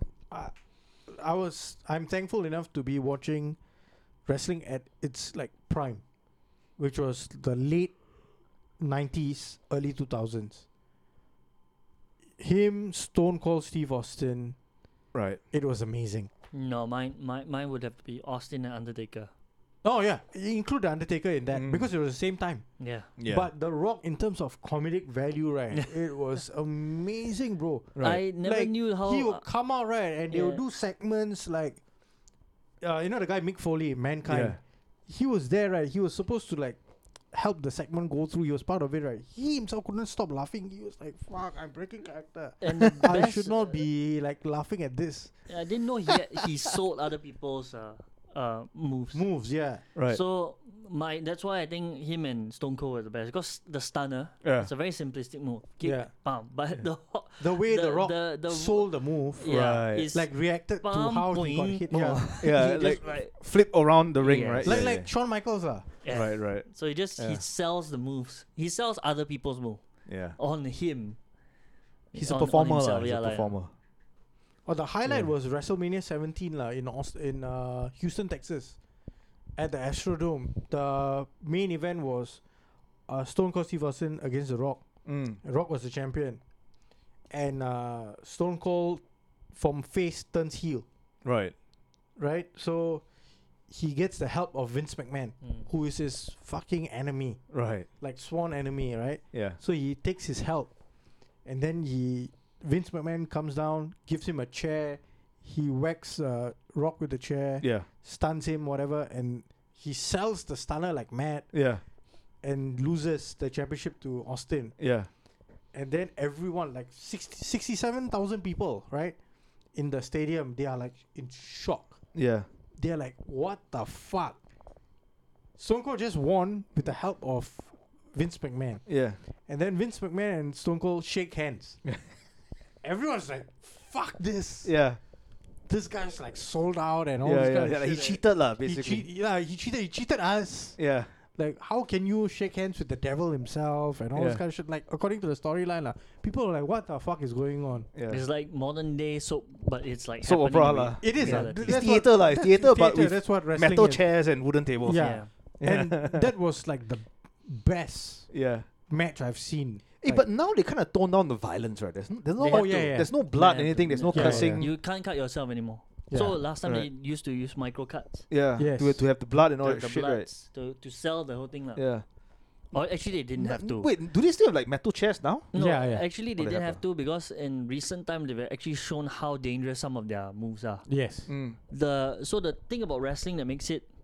I'm thankful enough to be watching wrestling at its like prime, which was the late 90s, early 2000s. Him, Stone Cold Steve Austin, Right. it was amazing. No, mine would have to be Austin and Undertaker. Oh yeah, you include the Undertaker in that Mm. because it was the same time. Yeah. Yeah. But The Rock, in terms of comedic value, right, it was amazing, bro. right. I never Like, knew how. He would come out, right, and they would yeah. do segments like, you know, the guy Mick Foley, Mankind. Yeah. He was there, right? He was supposed to like help the segment go through. He was part of it, right? He himself couldn't stop laughing. He was like, "Fuck, I'm breaking character. and the I best, should not be like laughing at this I didn't know he sold other people's moves. moves." Yeah, Right. So that's why I think him and Stone Cold were the best because the stunner. Yeah. It's a very simplistic move. Kick, Yeah. bam. But the way the, Rock the sold the move, yeah, Right. is like reacted to how he got boing, hit. oh. Yeah, Yeah, he like just, flip around the ring, Yeah. right? like yeah, like Shawn Michaels, yeah. Right, right. So he Yeah. sells the moves. He sells other people's move Yeah. on him. He's a on performer, himself, He's yeah, a like, performer. Oh, the highlight Yeah. was WrestleMania 17 in Houston, Texas, at the Astrodome. The main event was Stone Cold Steve Austin against The Rock. Mm. Rock was the champion, and Stone Cold from face turns heel, Right. right? So he gets the help of Vince McMahon, Mm. who is his fucking enemy, Right. like sworn enemy, right? Yeah. So he takes his help, and then Vince McMahon comes down, gives him a chair. He whacks Rock with the chair, Yeah. stuns him, whatever, and he sells the stunner like mad Yeah. and loses the championship to Austin. Yeah. And then everyone, like 67,000 people, right, in the stadium, they are like in shock. Yeah. they're like, what the fuck? Stone Cold just won with the help of Vince McMahon. Yeah. And then Vince McMahon and Stone Cold shake hands. Everyone's like, fuck this. Yeah. This guy's like sold out and all Yeah, this yeah, kind of yeah. shit. He cheated lah, He basically. He cheated us. Yeah. Like, how can you shake hands with the devil himself and all this Yeah. kind of shit? Like, according to the storyline, people are like, what the fuck is going on? Yeah. It's like modern day soap, but it's like Soap happening opera in lah. It is. reality. It's That's theater lah. It's that's theater, but with that's what wrestling metal is. chairs and wooden tables. Yeah. And that was like the best Yeah. match I've seen. Hey, Like, but now they kind of tone down the violence, right? There's no They have to. there's no blood, They have anything. to. There's no Yeah, cursing. You can't cut yourself anymore. Yeah. So last time Right. they used to use micro cuts. Yeah. Yes. To have the blood and all The, that the shit, right? bloods to sell the whole thing lah. Yeah. Or actually they didn't have to. Wait, do they still have like metal chairs now? No, Yeah, yeah. actually they they didn't have have to because in recent time they've actually shown how dangerous some of their moves are. yes. So the thing about wrestling that makes it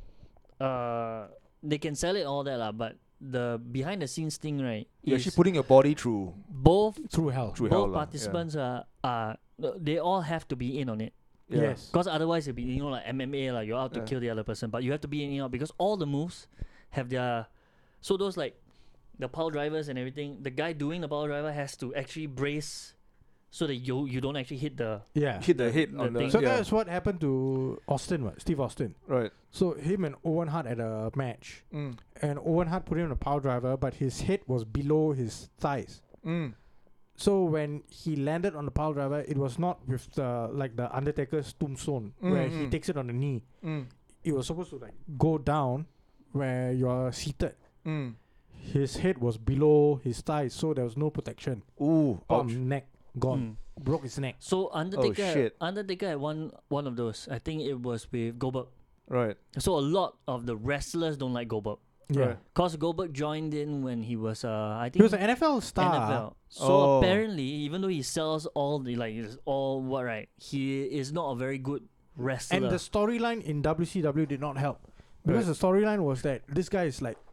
they can sell it all that lah, but the behind the scenes thing, right, You're is actually putting your body through both Through hell. through hell both lah. participants are they all have to be in on it. Yeah. Yes. Because otherwise it'd be like MMA, like you're out to Yeah. kill the other person, but you have to be in and out because all the moves have their so those like the power drivers and everything, the guy doing the power driver has to actually brace so that you don't actually hit the Yeah. Hit the head the on the thing. So yeah. that's what happened to Austin, what? Steve Austin. Right. So him and Owen Hart had a match, and Owen Hart put him on a power driver, but his head was below his thighs. So when he landed on the power driver, it was not with the like the Undertaker's tombstone where he takes it on the knee. It was supposed to like go down where you're seated. His head was below his thighs, so there was no protection. Ooh. Ouch. Neck gone, broke his neck. So Undertaker shit. Undertaker had one of those. I think it was with Goldberg. Right. So a lot of the wrestlers don't like Goldberg. Yeah, Right. Cause Goldberg joined in when he was I think he was an NFL star. NFL. So Oh. apparently, even though he sells all the is all what right, he is not a very good wrestler. And the storyline in WCW did not help because the storyline was that this guy is like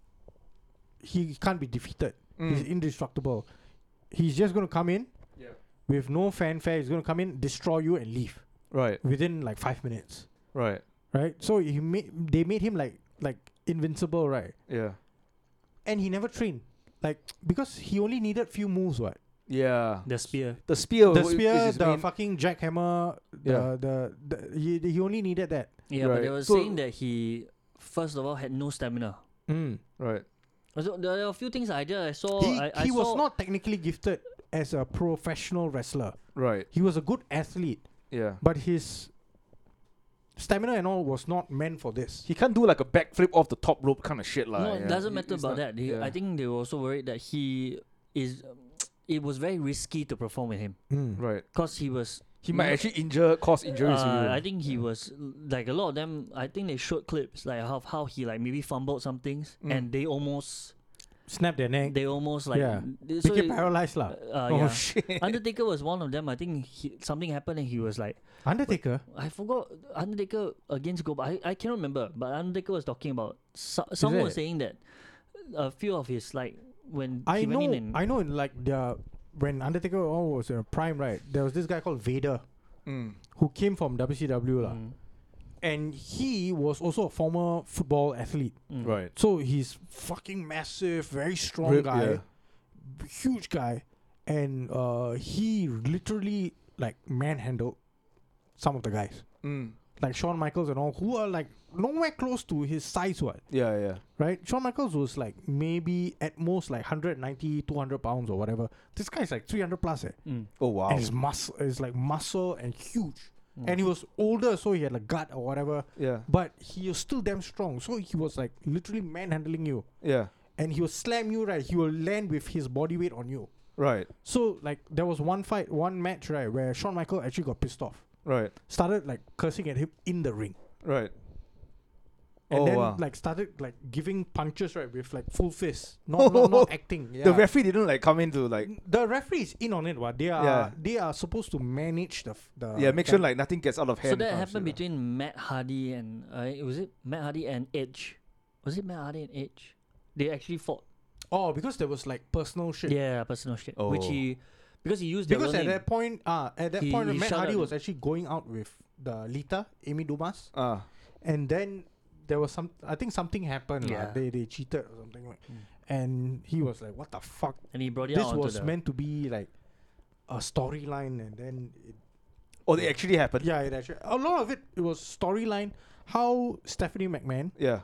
he can't be defeated. He's indestructible. He's just gonna come in with no fanfare. He's gonna come in, destroy you, and leave Right. within like 5 minutes. Right. Right. So they made him like invincible, right? Yeah. And he never trained, like because he only needed few moves. What Yeah. the spear. The spear. the is spear, his the main- fucking jackhammer, Yeah. he only needed that. Yeah, but they Right. were So- saying that he first of all had no stamina. Right. So there are a few things I saw. He was saw- not technically gifted as a professional wrestler. Right. He was a good athlete, Yeah. but his stamina and all was not meant for this. He can't do like a backflip off the top rope kind of shit lah. No, it yeah. doesn't matter It's about not- that. yeah. I think they were also worried that he is. It was very risky to perform with him Right. because he was. He might actually cause injuries to you. I think he was like a lot of them. I think they showed clips like how he like maybe fumbled some things and they almost Snap their neck. like Yeah. so Became paralyzed lah. Oh yeah. shit. Undertaker was one of them. I think something happened and he was like, Undertaker. I forgot Undertaker against Goldberg. I cannot remember, but Undertaker was talking about someone was it? saying that a few of his like when I he know. went in and I know. In like when Undertaker was in a prime, right? There was this guy called Vader who came from WCW lah, and he was also a former football athlete. Right. So he's fucking massive, very strong Rip, guy, yeah. huge guy, and he literally like manhandled some of the guys, like Shawn Michaels and all, who are like nowhere close to his size. What? Yeah. Yeah. Right? Shawn Michaels was like maybe at most like 190, 200 pounds or whatever. This guy's like 300 plus. Oh wow. And his muscle is like muscle and huge. And he was older, so he had like gut or whatever. Yeah. But he was still damn strong. So he was like literally manhandling you. Yeah. And he will slam you, right? He will land with his body weight on you. Right. So like there was one match, right, where Shawn Michaels actually got pissed off. Right. Started like cursing at him in the ring. Right. And then wow. like started like giving punches, right, with like full fist. Not acting. Yeah. The referee didn't like come into like The referee is in on it. What they are supposed to manage the make sure like nothing gets out of hand. so that kind of happened shit lah. between Matt Hardy and was it Matt Hardy and Edge? Was it Matt Hardy and Edge? They actually fought. Oh, because there was like personal shit. Yeah, personal shit. Which Oh. he because he used their Because real at name. that point, He Matt shut Hardy up. was actually going out with the Lita, Amy Dumas, Ah. and then there was I think something happened. Yeah. They cheated or something like, and he was like, "What the fuck?" And he brought it This out onto was the meant to be like a storyline, and then Oh, they actually happened. it actually a lot of it was storyline. How Stephanie McMahon Yeah.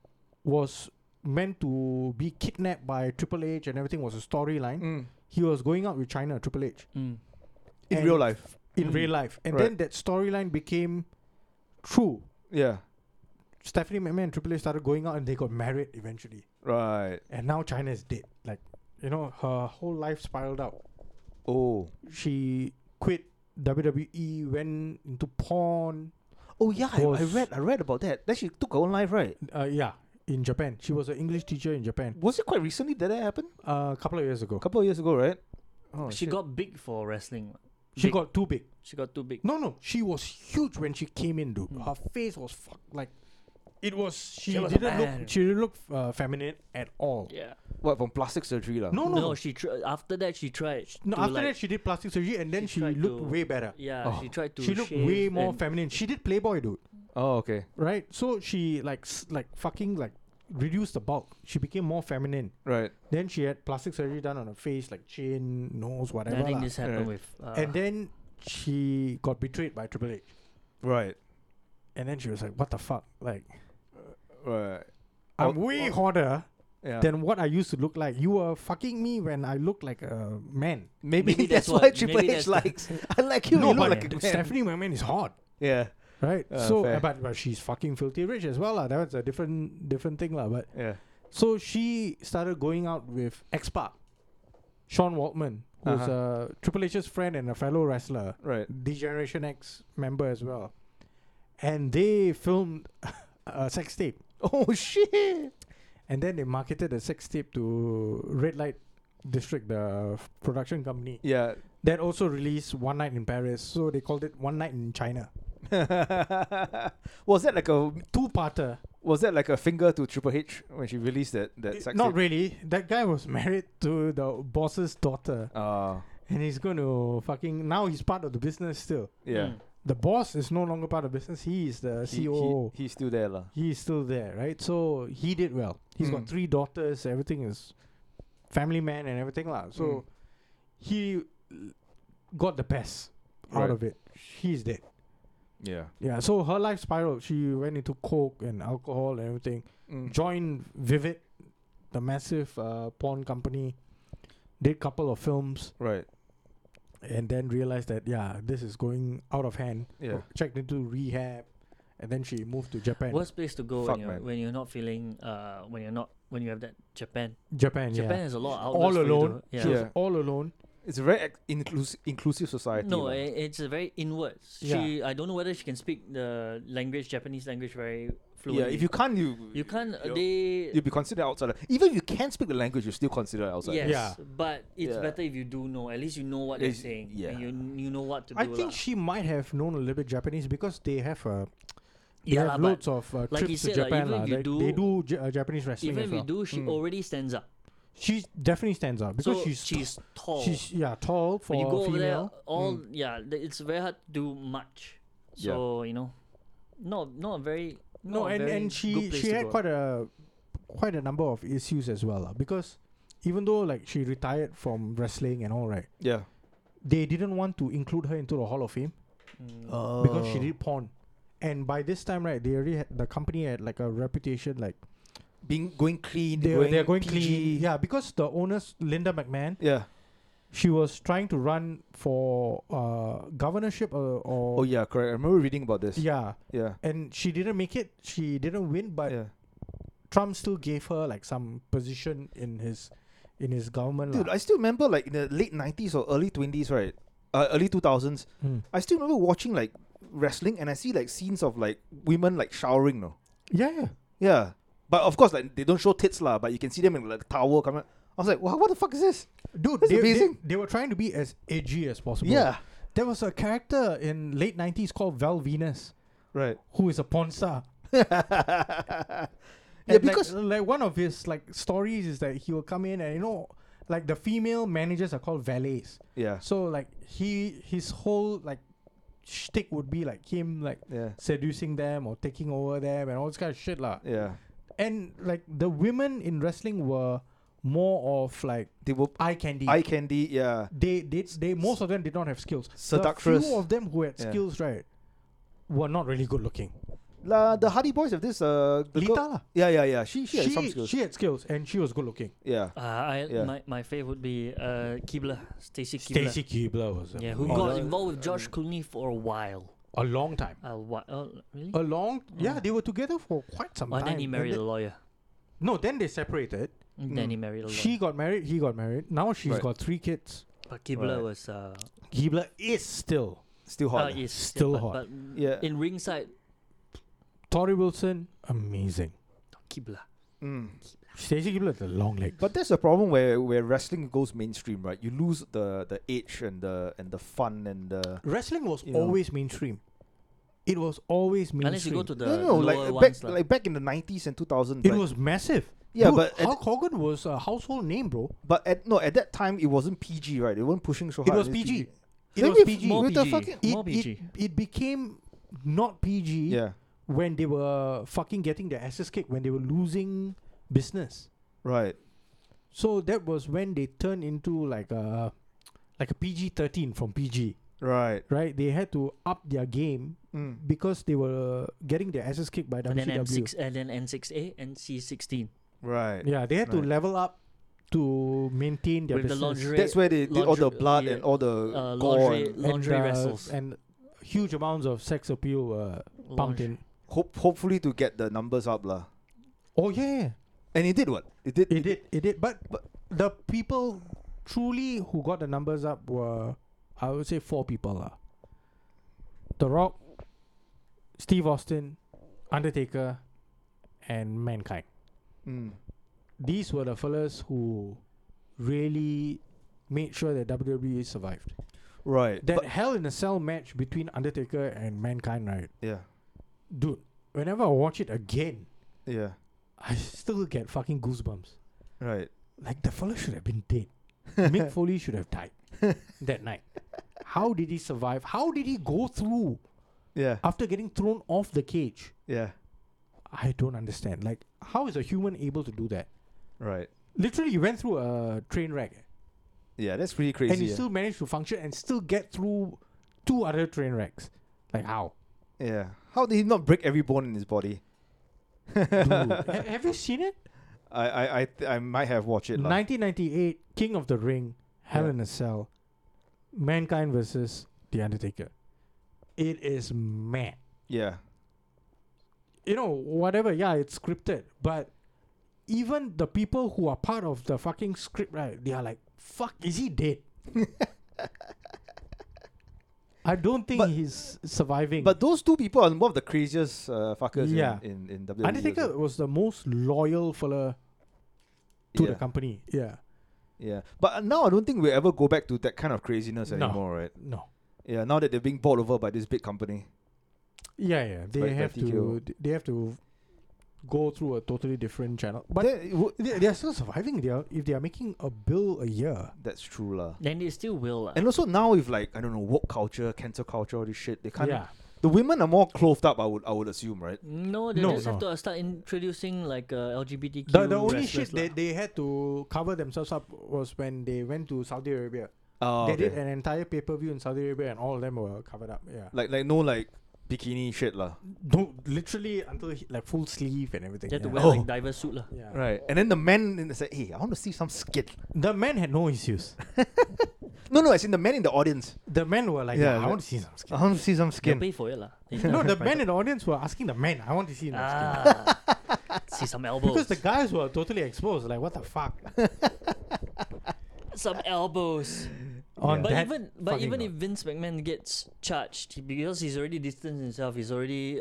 was meant to be kidnapped by Triple H and everything was a storyline. Mm. He was going out with China, Triple H, Mm. In And real life. in real life, and Right. then that storyline became true. Yeah. Stephanie McMahon and Triple H started going out, and they got married eventually. Right. And now China is dead. Like, her whole life spiraled out. Oh. She quit WWE, went into porn. Oh yeah, I Was- read about that. Then she took her own life, right? In Japan. She was an English teacher in Japan. Was it quite recently that happened? A couple of years ago. A couple of years ago, right? Oh, She shit. got big for wrestling. She Big. got too big. She got too big. No. She was huge when she came in, dude. Mm. Her face was like. It was. She was didn't bad. look. She didn't look feminine at all. Yeah. What, from plastic surgery lah? No. No, after that she tried. No, to, after like, that she did plastic surgery, and then she she tried looked to- way better. yeah, Oh. she tried to. She looked shave way more and- feminine. She did Playboy, dude. Oh, okay. Right? So she like fucking like reduced the bulk. She became more feminine. Right. Then she had plastic surgery done on her face, like chin, nose, whatever. I think lah. this happened Right. with. And then she got betrayed by Triple H. Right. And then she was like, "What the fuck? Like, Right. I'm Oh, way hotter Yeah. than what I used to look like. You were fucking me when I looked like a man." maybe Maybe that's that's why what- Triple maybe H that's likes. I like you. No, you look but like a man. Stephanie McMahon is hot, Yeah. right? Fair. But she's fucking filthy rich as well, lah. That was a different thing, lah. But Yeah. so she started going out with X-Pac, Sean Waltman, who's Triple H's friend and a fellow wrestler, Right. D-Generation X member as well. And they filmed a sex tape. Oh shit. And then they marketed the sex tape to Red Light District, the production company. Yeah. That also released One Night in Paris. So they called it One Night in China. Was that like a Two-parter. finger to Triple H when she released that sex Not tape? really. That guy was married to the boss's daughter. And he's going to now he's part of the business still. Yeah. Mm. The boss is no longer part of the business. He is the COO. He's still there lah. He's still there, right? So he did well. He's got Mm. 3 daughters. Everything is family man and everything lah. So he got the best out Right. of it. He's dead. Yeah. Yeah. So her life spiraled. She went into coke and alcohol and everything. Mm. Joined Vivid, the massive porn company. Did couple of films Right. and then realized that this is going out of hand. Yeah. Checked into rehab, and then she moved to Japan. Worst place to go Fuck, when man. when you're not feeling when you have that Japan. Japan Japan has a lot of outlets all for you to- alone. yeah. She was Yeah. all alone. It's a very inclusive society. No, lah. it's a very inward. She I don't know whether she can speak the Japanese language very fluently. Yeah. If you can't, you can't you'll- they you'll be considered outsider. Even if you can speak the language, you're still considered outsider. yes, Yeah. but it's Yeah. better if you do know. At least you know what they're It's- saying. yeah. And you know what to do. I think lah. she might have known a little bit Japanese because they have they Yeah, have but loads of like trips you to said lah, Japan. even lah. if you They do- do Japanese wrestling even as if well. you do, she Mm. already stands up. She definitely stands out because So she's tall. she's tall for when you go a over there, female. all it's very hard to do much. So not a very No, not a very and good she place she to had go. quite a number of issues as well, because even though like she retired from wrestling and all, right, Yeah. they didn't want to include her into the Hall of Fame Mm. because she did porn. And by this time, right, they already the company had like a reputation, like Going clean. they're going PG. clean. Yeah, because the owners, Linda McMahon, Yeah. she was trying to run for governorship or Oh yeah, correct. I remember reading about this. yeah, Yeah. and she didn't make it. She didn't win, but Yeah. Trump still gave her like some position in his government. Dude, lah. I still remember like in the late 90s or early 20s, right? Early 2000s. Hmm. I still remember watching like wrestling and I see like scenes of like women like showering, no? Yeah. Yeah. But of course, like they don't show tits lah, but you can see them in like the towel coming. I was like, wow, what the fuck is this? Dude, That's they amazing. were trying to be as edgy as possible. Yeah. There was a character in late 90s called Val Venus, Right. who is a porn star. Yeah, And, because like one of his like stories is that he will come in and like the female managers are called valets. yeah. So like his whole like shtick would be like him like seducing them or taking over them and all this kind of shit lah. Yeah. And like the women in wrestling were more of like They were eye candy. eye candy, yeah. They most of them did not have skills. Seductress. The few of them who had skills, right, were not really good looking. The Hardy Boys have this the Lita girl- lah. Yeah. She had some skills. She had skills and she was good looking. Yeah. My favorite would be Keibler, Stacy Keibler. Stacy Keibler was Who got involved with George Clooney for a while. a long time. Really? A long they were together for quite some Oh, time. then he married And a lawyer. no, then they separated. Then he married a lawyer. She got married, he got married. Now she's Right. got 3 kids. But Keibler Right. was Keibler is still Still hot. is Still hot. But Yeah. in ringside, Tori Wilson, amazing. Keibler. Stacey Keibler had the long legs. But that's the problem where wrestling goes mainstream, right? You lose the edge and the fun and the wrestling was you know. always mainstream. It was always mainstream. Unless you go to the no, lower like ones. lah. back in the 90s and 2000s. It like- was massive. yeah, Dude, but Hulk Hogan was a household name, bro. at that time it wasn't PG, right? They weren't pushing so It hard. was It's PG. It Then was with- PG. more with the PG. fucking- More PG. It became not PG Yeah. when they were fucking getting their asses kicked, when they were losing business. Right. So that was when they turned into like a PG-13 from PG, Right. right? They had to up their game because they were getting their asses kicked by And then WCW. N6A, NC16. Right. Yeah, they had to Right. level up to maintain their With the business. lingerie. That's where they did all the Lingerie- blood yeah. and all the gore. lingerie, And lingerie and, wrestles. and huge amounts of sex appeal were pumped in. hopefully to get the numbers up lah. Oh yeah, And it did what? It did. it did. But the people truly who got the numbers up were, I would say, 4 people lah. The Rock, Steve Austin, Undertaker, and Mankind. These were the fellas who really made sure that WWE survived. Right. That But- Hell in a Cell match between Undertaker and Mankind, right? yeah. Dude, whenever I watch it again, Yeah. I still get fucking goosebumps. Right. Like, the fella should have been dead. Mick Foley should have died that night. How did he survive? How did he go through Yeah. after getting thrown off the cage? Yeah. I don't understand. Like, how is a human able to do that? Right. Literally, he went through a train wreck Yeah, that's pretty crazy. and he yeah. still managed to function and still get through 2 other train wrecks. Like, how? Yeah. How did he not break every bone in his body? Dude, have you seen it? I might have watched it. 1998, King of the Ring, Hell Yeah. in a Cell, Mankind versus The Undertaker. It is mad. Yeah. You know, whatever, yeah, it's scripted, but even the people who are part of the fucking script, right, they are like, fuck, is he dead? I don't think But- he's surviving. But those two people are one of the craziest fuckers Yeah. in WWE. Undertaker also. was the most loyal fella to yeah. the company. Yeah. Yeah. But now I don't think we'll ever go back to that kind of craziness No. anymore, right? No. Yeah, now that they're being bought over by this big company. Yeah. They By have to. TKO. They have to go through a totally different channel. But But they are still surviving. If they are making a bill a year. that's true lah. Then they still will. lah. And also now with like I don't know woke culture, cancel culture, all this shit, they kind of Yeah. the women are more clothed up. I would assume, right? No, they No, just have no. to start introducing like LGBTQ. The only wrestlers shit lah. they had to cover themselves up was when they went to Saudi Arabia. Oh, They did an entire pay-per-view in Saudi Arabia and all of them were covered up. Yeah. like no like bikini shit lah. No, literally until like full sleeve and everything. They had to yeah. wear Oh. like diver suit lah. Yeah. Right. And then the men in the say, hey, I want to see some skin. The men had no issues. No, I seen the men in the audience. The men were like, Yeah, I want to see some I skin. want to see some They'll skin. pay for it lah. No, the men in the audience were asking the men, I want to see some skin. See some elbows. Because the guys were totally exposed. Like, what the fuck? some elbows. On But that even fucking if note. Vince McMahon gets charged because he's already distanced himself, he's already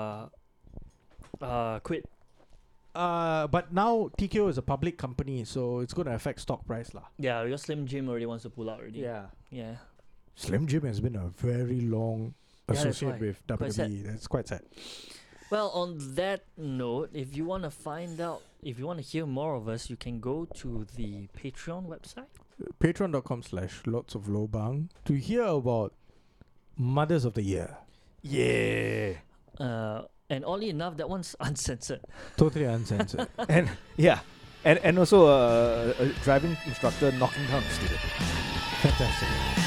quit. But now TKO is a public company, so it's going to affect stock price lah. Yeah, because Slim Jim already wants to pull out already. Yeah. Slim Jim has been a very long Yeah, that's associate why. with Quite sad. WWE. That's quite sad. Well, on that note, if you want to find out, if you want to hear more of us, you can go to the Patreon website. Patreon.com/lots of lobang to hear about Mothers of the Year. Yeah. And oddly enough, that one's uncensored. Totally uncensored. And yeah. And also a driving instructor knocking down a student. Fantastic.